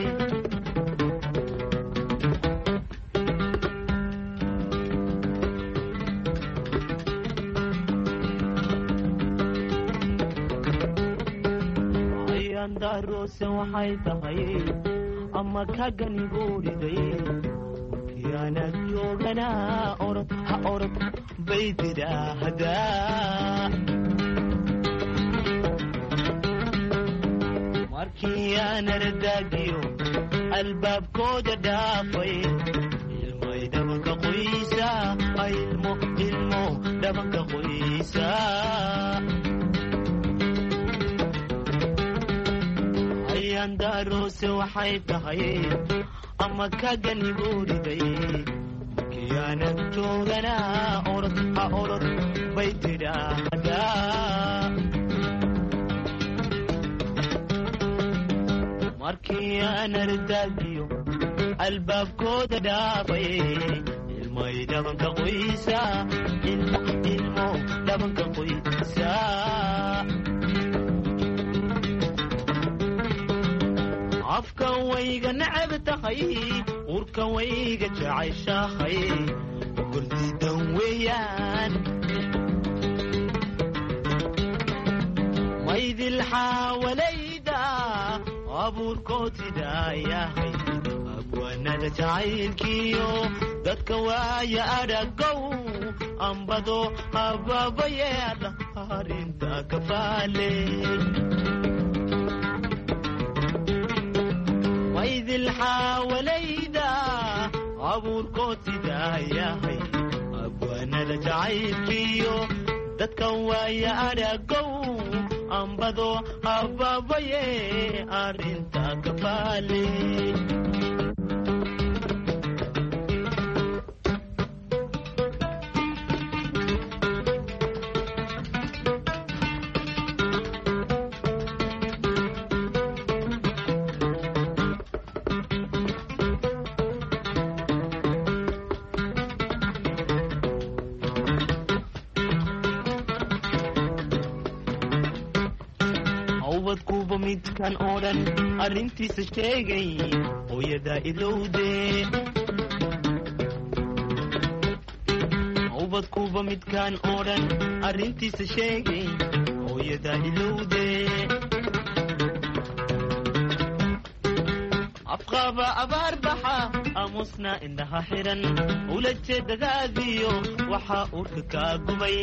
ayaan daaroose waxay tahay ama kaganigooriday yaanad joogana orod ha orod bay tidhaahdaa markii aan ardaagiyo albaabkooda dhaafay ilmoy dhabanka qoysa ilmo ilmo dhabanka qoysa ayaan daaroose waxay tahay ama kaganigooriday markii aanad joogana orod ha orod bay tidhaahdaa markii aan ardaagiyo albaabkooda dhaafay ilmoy dhabanka qoysa ilmo ilmo dhabanka qoysa wayga nacab tahay urka wayga jacayshahay ogoldiidan weeyaan maydil xaawalayda abuurkootidayahay abwaanada jacaylkiyo dadka waaya aragow ambado habaabayeedha arinta kafaale maydil xaawalayda abuurkootidayahay abwaanada jacaylkiyo dadka waaya aragow ambado habaabaye arinta kafaale midkan oo dhan arrintiisa sheegay hooyadaa ilowde ubadkuba midkan oo dhan arrintiisa sheegay hooyadaa ilowde afqaba abaarbaxa aamusna indhaha xiran ula jeedadaadiyo waxaa urka kaa gubay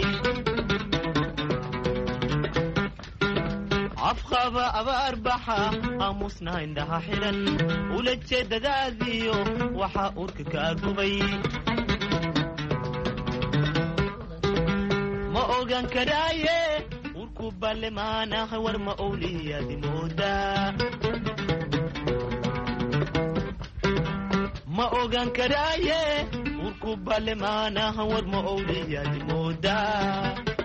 afqaba abaarbaxa aamusna indhaha xiran ula jeedadaadiyo waxaa urka kaa gubay ma ogaan karaaye urku ballemaanaha war ma owliyaadi moodaa ma ogaan karaaye urku ballemaanaha war ma owliyaadi moodaa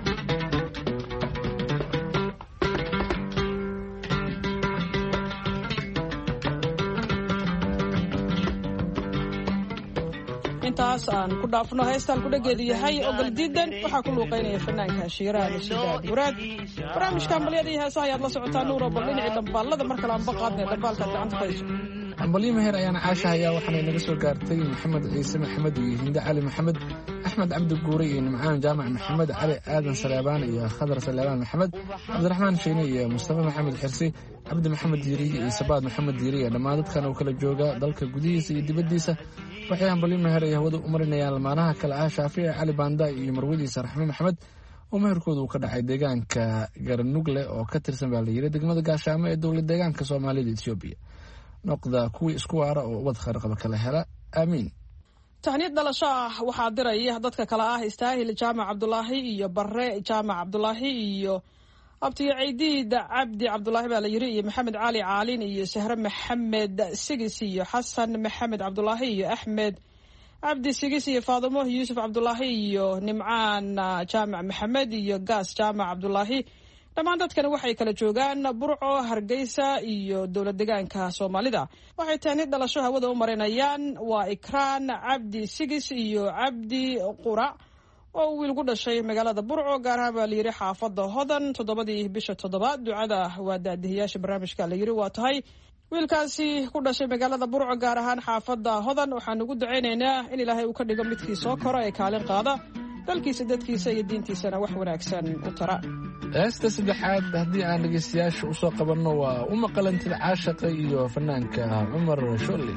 intaas aan ku dhaafno heestaan ku dhageedu yahay ogol diidan waxaa ku luuqaynaya fanaanka shiiraha nashidaad muraad barnaamijka hambalyada iyo heesaha ayaad la socotaa nuuro bal dhinacii dhambaalada mar kale aan baqaadnay dhambaalkaad gacanta qayso ambalyo meher ayaana caasha hayaa waxaanay naga soo gaartay maxamed ciise maxamed iyo hinde cali maxamed axmed cabdi guure iyo nimcaan jaamac maxamed cali aadan saleebaan iyo khadar saleebaan maxamed cabdiraxmaan sheene iyo mustafa maxamed xirsi cabdi maxamed diiriye iyo sabaad maxamed diiriye dhammaan dadkan oo kala jooga dalka gudihiisa iyo dibaddiisa waxay ambalyo meher ay hawada u marinayaan lamaanaha kale ah shaafici cali baanda iyo marwadiisa raxme maxamed oo meherkooda uu ka dhacay deegaanka garanugle oo ka tirsan baa la yidhi degmada gaashaamo ee dowlad deegaanka soomaalida etoobiya noqda kuwii isku waara oo ubad khayrqaba kala hela aamiin tahniyad dhalasho ah waxaa diraya dadka kale ah istaahil jaamac cabdulaahi iyo bare jaamac cabdulaahi iyo abtiyo ciidiid cabdi cabdulaahi baa la yiri iyo maxamed cali caalin iyo sahre maxamed sigis iyo xasan maxamed cabdulaahi iyo axmed cabdi sigis iyo faadimo yuusuf cabdulaahi iyo nimcaan jaamac maxamed iyo gaas jaamac cabdulaahi dhammaan dadkani waxay kala joogaan burco hargeysa iyo dowlad deegaanka soomaalida waxay tahniyad dhalasho hawada u marinayaan waa ikraan cabdi sigis iyo cabdi qurac oo wiil ku dhashay magaalada burco gaar ahaan baa la yidhi xaafadda hodan toddobadii bisha toddobaad ducada waa daadihiyaasha barnaamijka la yidhi waa tahay wiilkaasi ku dhashay magaalada burco gaar ahaan xaafadda hodan waxaan ugu ducaynaynaa in ilaahay uu ka dhigo midkii soo kora ee kaalin qaada dalkiisa dadkiisa iyo diintiisana wax wanaagsan u tara heesta saddexaad haddii aan dhegeystayaasha u soo qabanno waa u maqalantida caashaqa iyo fanaanka cumar sholle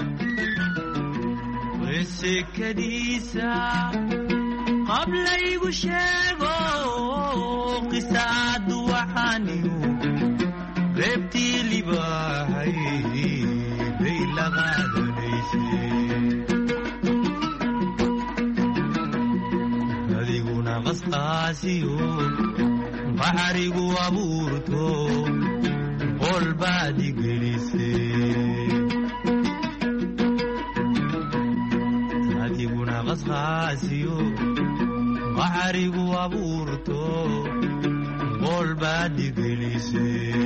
wesekadiisa qablaygu sheego qisaadu waxaanigu reebtii libaahay bay la qaadanaysay adiguna qasqaasiyo baxrigu abuurto qol baad igelisay adiguna qasqaasiyo baxrigu abuurto qol baad igelisay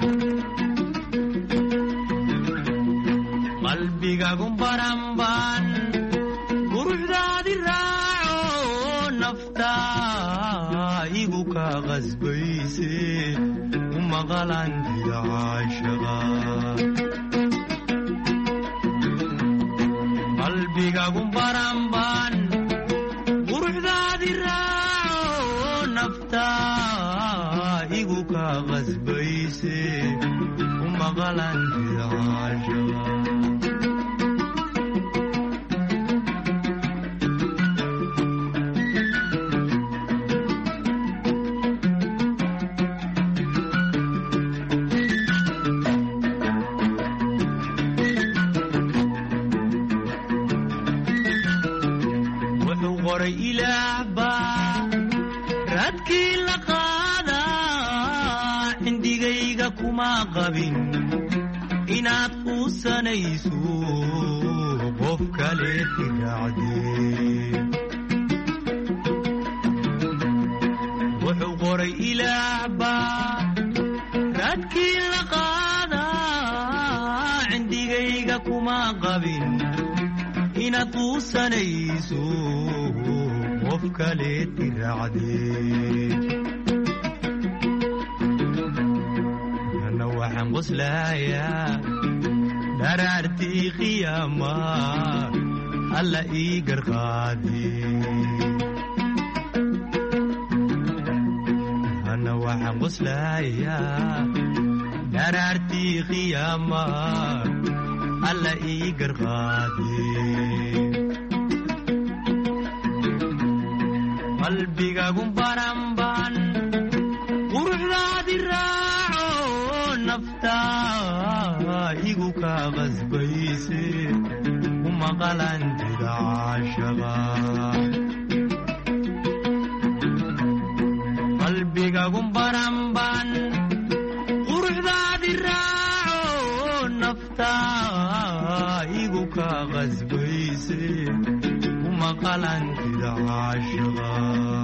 qalbigagun baranbaan quruxdaadi raaco naftaa igu ka qasbayse u maqalantida caashaqa qalbigagu baranban quruxdaadi raaco naftaa igu ka qasbayse u maqalan fidaashaa qabin inaad quusanayso qof kale tigacdee wuxuu qoray ilaah baa raadkii la qaadaa cindigayga kuma qabin inaad quusanayso qof kale tigacdee waxaan qoslayaa dharaartii qiyaama alla ii garqaade ana waxaan qoslayaa dharaartii qiyaama alla ii garqaade qalbigagu baranban quruxdaadi naftaa igu ka qasbayse u maqalan fidaashaa qalbigagu baranban quruxdaadi raaco naftaa igu ka qasbayse u maqalan fidaashaa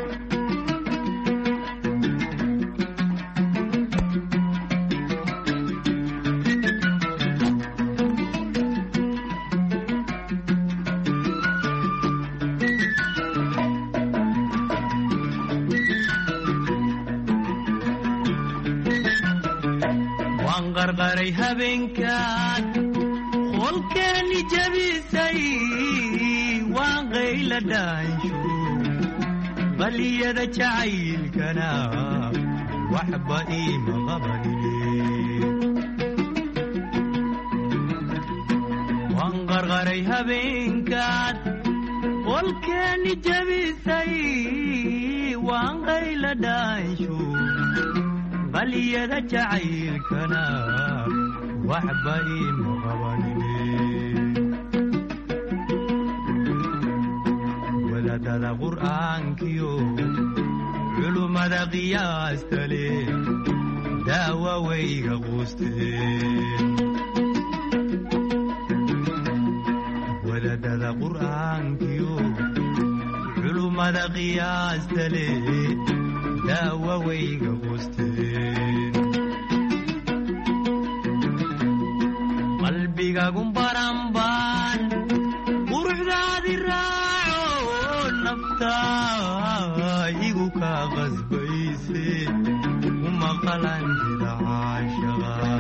qarqaray habeenkaad qolkeeni jabisay waan qayla dhaansho qaliyada jacaylkana waxba iima qabanine waan qarqaray habeenkaad qolkeeni jabisay waan qayla dhaansho qaliyada jacaylkana waxba iima qabanine wadaadada qur'aankiyo culummada qiyaasta leh daawa wayga quusteen wadaadada qur'aankiyo culummada qiyaasta leh daawa wayga quusteen qalbigagu baranban quruxdaadi raaco naftaa igu ka qasbayse u maqalan fidaashaa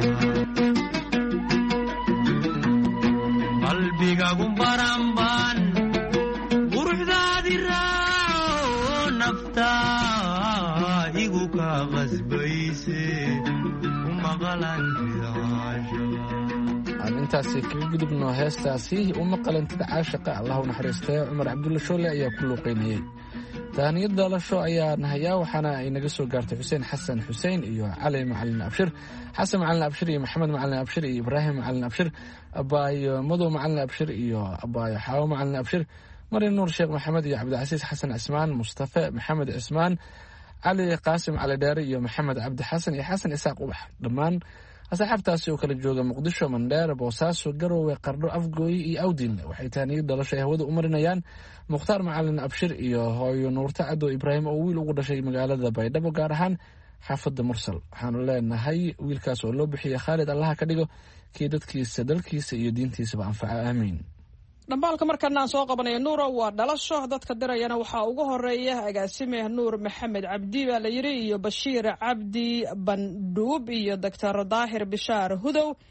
qalbigagu baranban quruxdaadi raaco naftaa igu ka qasbayse u maqalan fidaashaa aan intaasi kaga gudubno heestaasi uma qalantida caashaqa allah u naxariistay cumar cabdulla shoole ayaa ku luuqeynayey tahaniyad dhalasho ayaan hayaa waxaana ay naga soo gaartay xuseen xasan xuseen iyo cali macalin abshir xasan macalin abshir iyo maxamed macalin abshir iyo ibraahim macalin abshir abaayo madow macalin abshir iyo abaayo xaawo macalin abshir mari nuur sheekh maxamed iyo cabdicasiis xasan cismaan mustafe maxamed cismaan cali qaasim cali dheere iyo maxamed cabdi xasan iyo xasan isaaq ubax dhammaan asxaabtaasi oo kala jooga muqdisho mandheer boosaaso garowe qardho afgooye iyo awdinle waxay tahaniyad dhalasho ay hawada u marinayaan mukhtaar macalin abshir iyo hooyo nuurta cadow ibraahim oo wiil ugu dhashay magaalada baydhabo gaar ahaan xaafadda mursal waxaanu leenahay wiilkaas oo loo bixiyay khaalid allaha ka dhigo kii dadkiisa dalkiisa iyo diintiisaba anfaca aamiin dhambaalka markana aan soo qabanaya nuuro waa dhalasho dadka dirayana waxaa ugu horeeya agaasime nuur maxamed cabdi baa la yidhi iyo bashiir cabdi bandhuub iyo doctor daahir bishaar hudow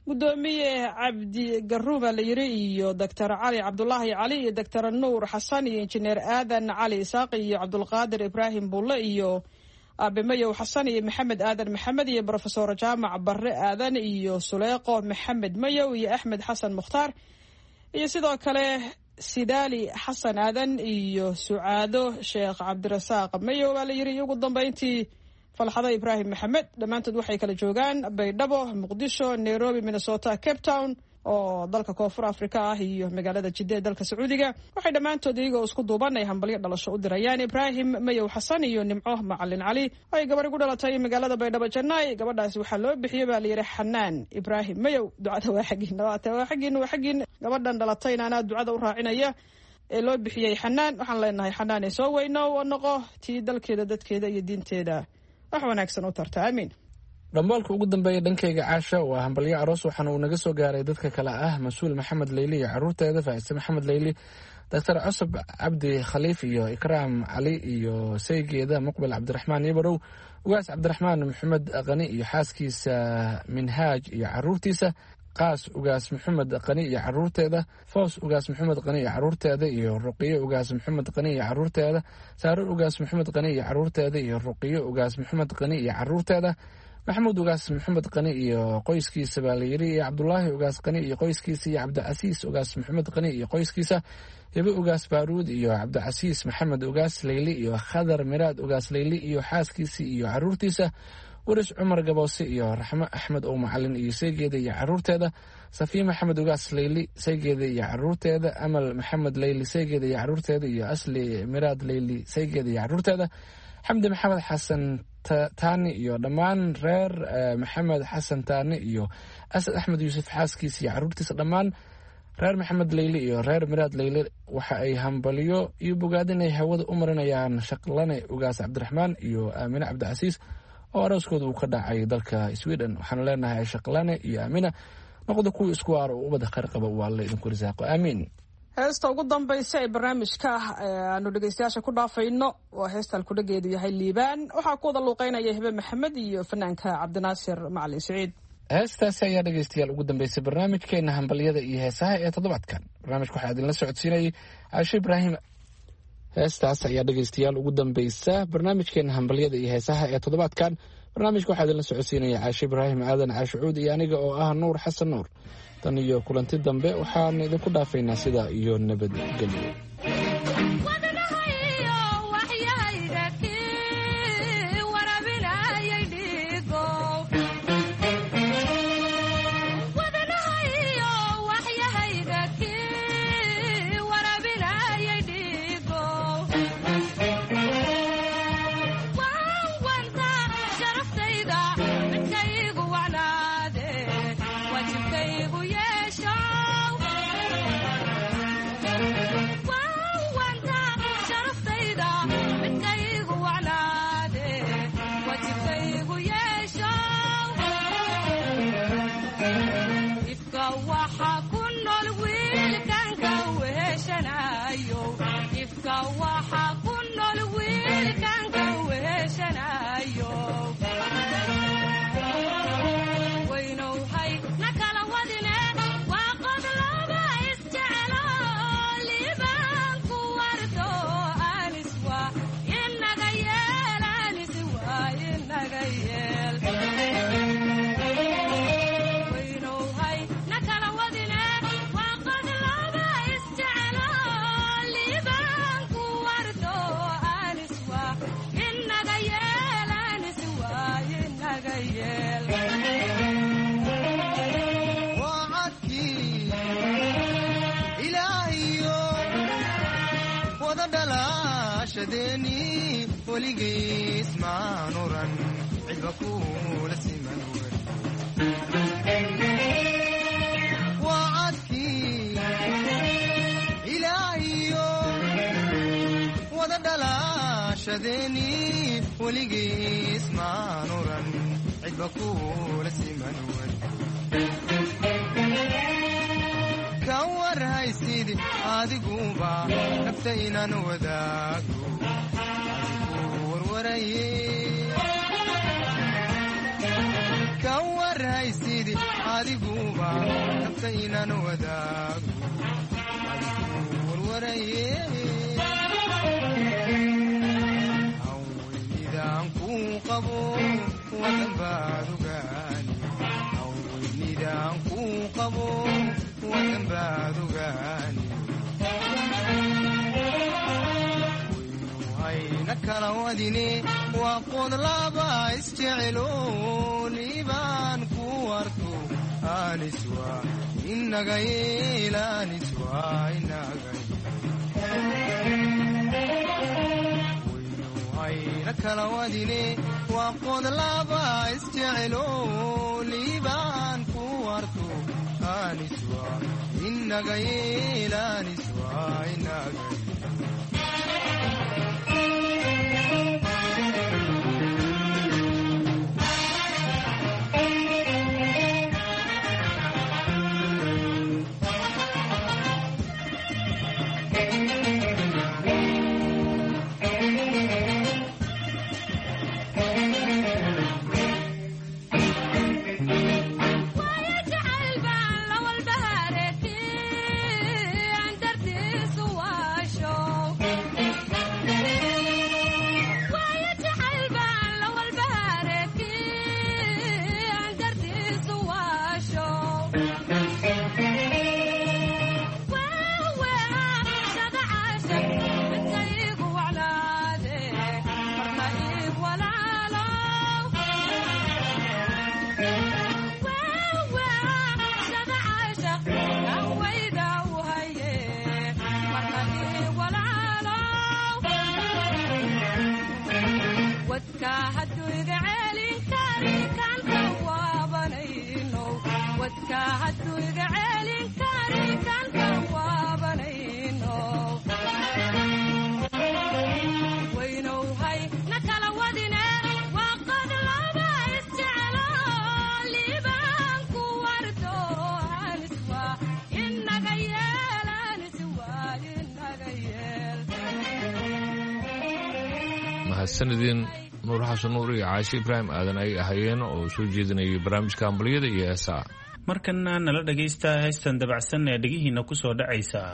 gudoomiye cabdi garuuba la yiri iyo doctor cali cabdulaahi cali iyo doctor nuur xasan iyo injineer aadan cali isaaq iyo cabdulqaadir ibraahim bulle iyo aabe mayow xasan iyo maxamed aadan maxamed iyo brofesor jaamac barre aadan iyo suleeqo maxamed mayow iyo axmed xasan mukhtaar iyo sidoo kale sidaali xasan aadan iyo sucaado sheekh cabdirasaaq mayow baa la yiri iyo ugu dambeyntii falxado ibraahim maxamed dhammaantood waxay kala joogaan baydhabo muqdisho nairobi minnesota cape town oo dalka koonfur africa ah iyo magaalada jidda ee dalka sacuudiga waxay dhammaantood iyagoo isku duuban ay hambalyo dhalasho u dirayaan ibraahim mayow xasan iyo nimco macalin cali ay gabar igu dhalatay magaalada baydhabo jannaay gabadhaasi waxaa loo bixiyey baa layidhi xanaan ibraahim mayow ducada waa xaggiina waata waa xaggiina waa xaggiin gabadhan dhalatayna anaa ducada u raacinaya ee loo bixiyey xanaan waxaan leenahay xanaan ee soo weyno oo noqo tii dalkeeda dadkeeda iyo diinteeda wax wanaagsan u tarta aamiin dhambaalka ugu dambeeya dhankayga caasha waa hambalyo aroos waxaana uu naga soo gaaray dadka kale ah mas-uul maxamed leyli iyo caruurteeda faa'ise maxamed leyli doctor cusub cabdi khaliif iyo ikraam cali iyo saygeeda muqbil cabdiraxmaan ibarow ugaas cabdiraxmaan maxamed qani iyo xaaskiisa minhaaj iyo caruurtiisa qaas ugaas maxamed qani iyo caruurteeda foos ugaas maxamed qani iyo caruurteeda iyo ruqiyo ugaas maxamed qani iyo caruurteeda saaro ugaas maxamed qani iyo caruurteeda iyo ruqiyo ugaas maxamed qani iyo caruurteeda maxamuud ugaas maxamed qani iyo qoyskiisa baa la yiri iyo cabdulaahi ugaas qani iyo qoyskiisa iyo cabdicasiis ugaas maxamed qani iyo qoyskiisa hibe ugaas baaruud iyo cabdicasiis maxamed ugaas leyli iyo khadar miraad ugaas leyli iyo xaaskiisa iyo caruurtiisa waris cumar gaboose iyo raxmo axmed oo macalin iyo saygeeda iyo caruurteeda safiya maxamed ugaas leyli saygeeda iyo caruurteeda amal maxamed leyli saygeeda iyo caruurteeda iyo asli miraad leyli saygeeda iyo caruurteeda xamdi maxamed xasan taani iyo dhammaan reer maxamed xasan taani iyo asad axmed yuusuf xaaskiisa iyo caruurtiisa dhammaan reer maxamed leyli iyo reer miraad leyli waxa ay hambalyo iyo bogaadin ay hawada u marinayaan shaqlane ugaas cabdiraxmaan iyo aamine cabdicasiis oo arooskooda uu ka dhacay dalka sweden waxaanu leenahay shaqlane iyo aamina noqda kuwii isku waaro oo ubada khayr qaba waa alla idinku risaaqo aamiin heesta ugu dambaysa ee barnaamijka aanu dhegeystayaasha ku dhaafayno waa heesta alkudhageedu yahay liibaan waxaa ku wada luuqeynaya hibe maxamed iyo fanaanka cabdinaasir macalin siciid heestaasi ayaa dhegeystayaal ugu dambeysay barnaamijkeena hambalyada iyo heesaha ee toddobaadkan barnaamijka waxaa idinla socodsiinayay caasho ibraahim heestaas ayaa dhegeystayaal ugu dambeysa barnaamijkeena hambalyada iyo heesaha ee toddobaadkan barnaamijka waxaa idinla socodsiinaya caasho ibraahim aadan caashucuud iyo aniga oo ah nuur xasan nuur tan iyo kulanti dambe waxaan idinku dhaafaynaa sidaa iyo nabadgelyo weligiis maan oran cidba kuula siman waa cadkii ilaahiyo wada dhalaashadeeni weligiis maan oran cidba kuula siman ka warhaysid adiguba naftaynan wadaago ka warhaysid adiguba naftaynan wadaago warwaraye haweynidaan kuu qabo wadan baad ogaani haweynidaan kuu qabo wadan baad ogaani waynu kala wadine waa qod laba isjecelo liibaan ku warto aniswa inaga yeel aniswa inaga waynu hayna kala wadine waa qod laba isjecelo liibaan ku warto aniswa inaga yeel aniswa inaga mahadsanidin nuur xasan nuur iyo caashi ibraahim aadan ay ahayeen oo soo jeedinayay barnaamijka ambaliyada iyo heesaha markana nala dhagaysta heystan dabacsan ee dhegihiina ku soo dhacaysa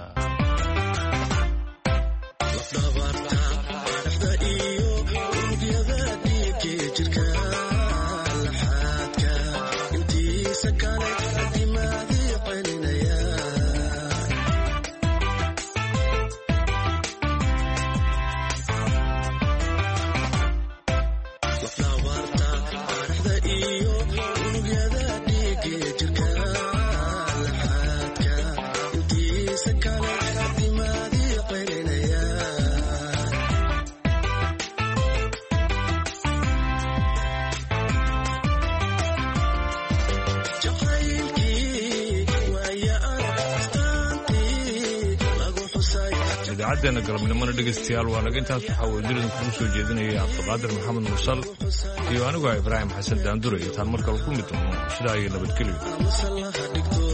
idaacaddeena galabnimona dhegaystayaal waa naga intaas waxaa wadiladan kugu soo jeedinaya cabdiqaadir maxamed mursal iyo aniguah ibraahim xasan daandure intaan mar kale ku mid doono sidaa iyo nabadgelyo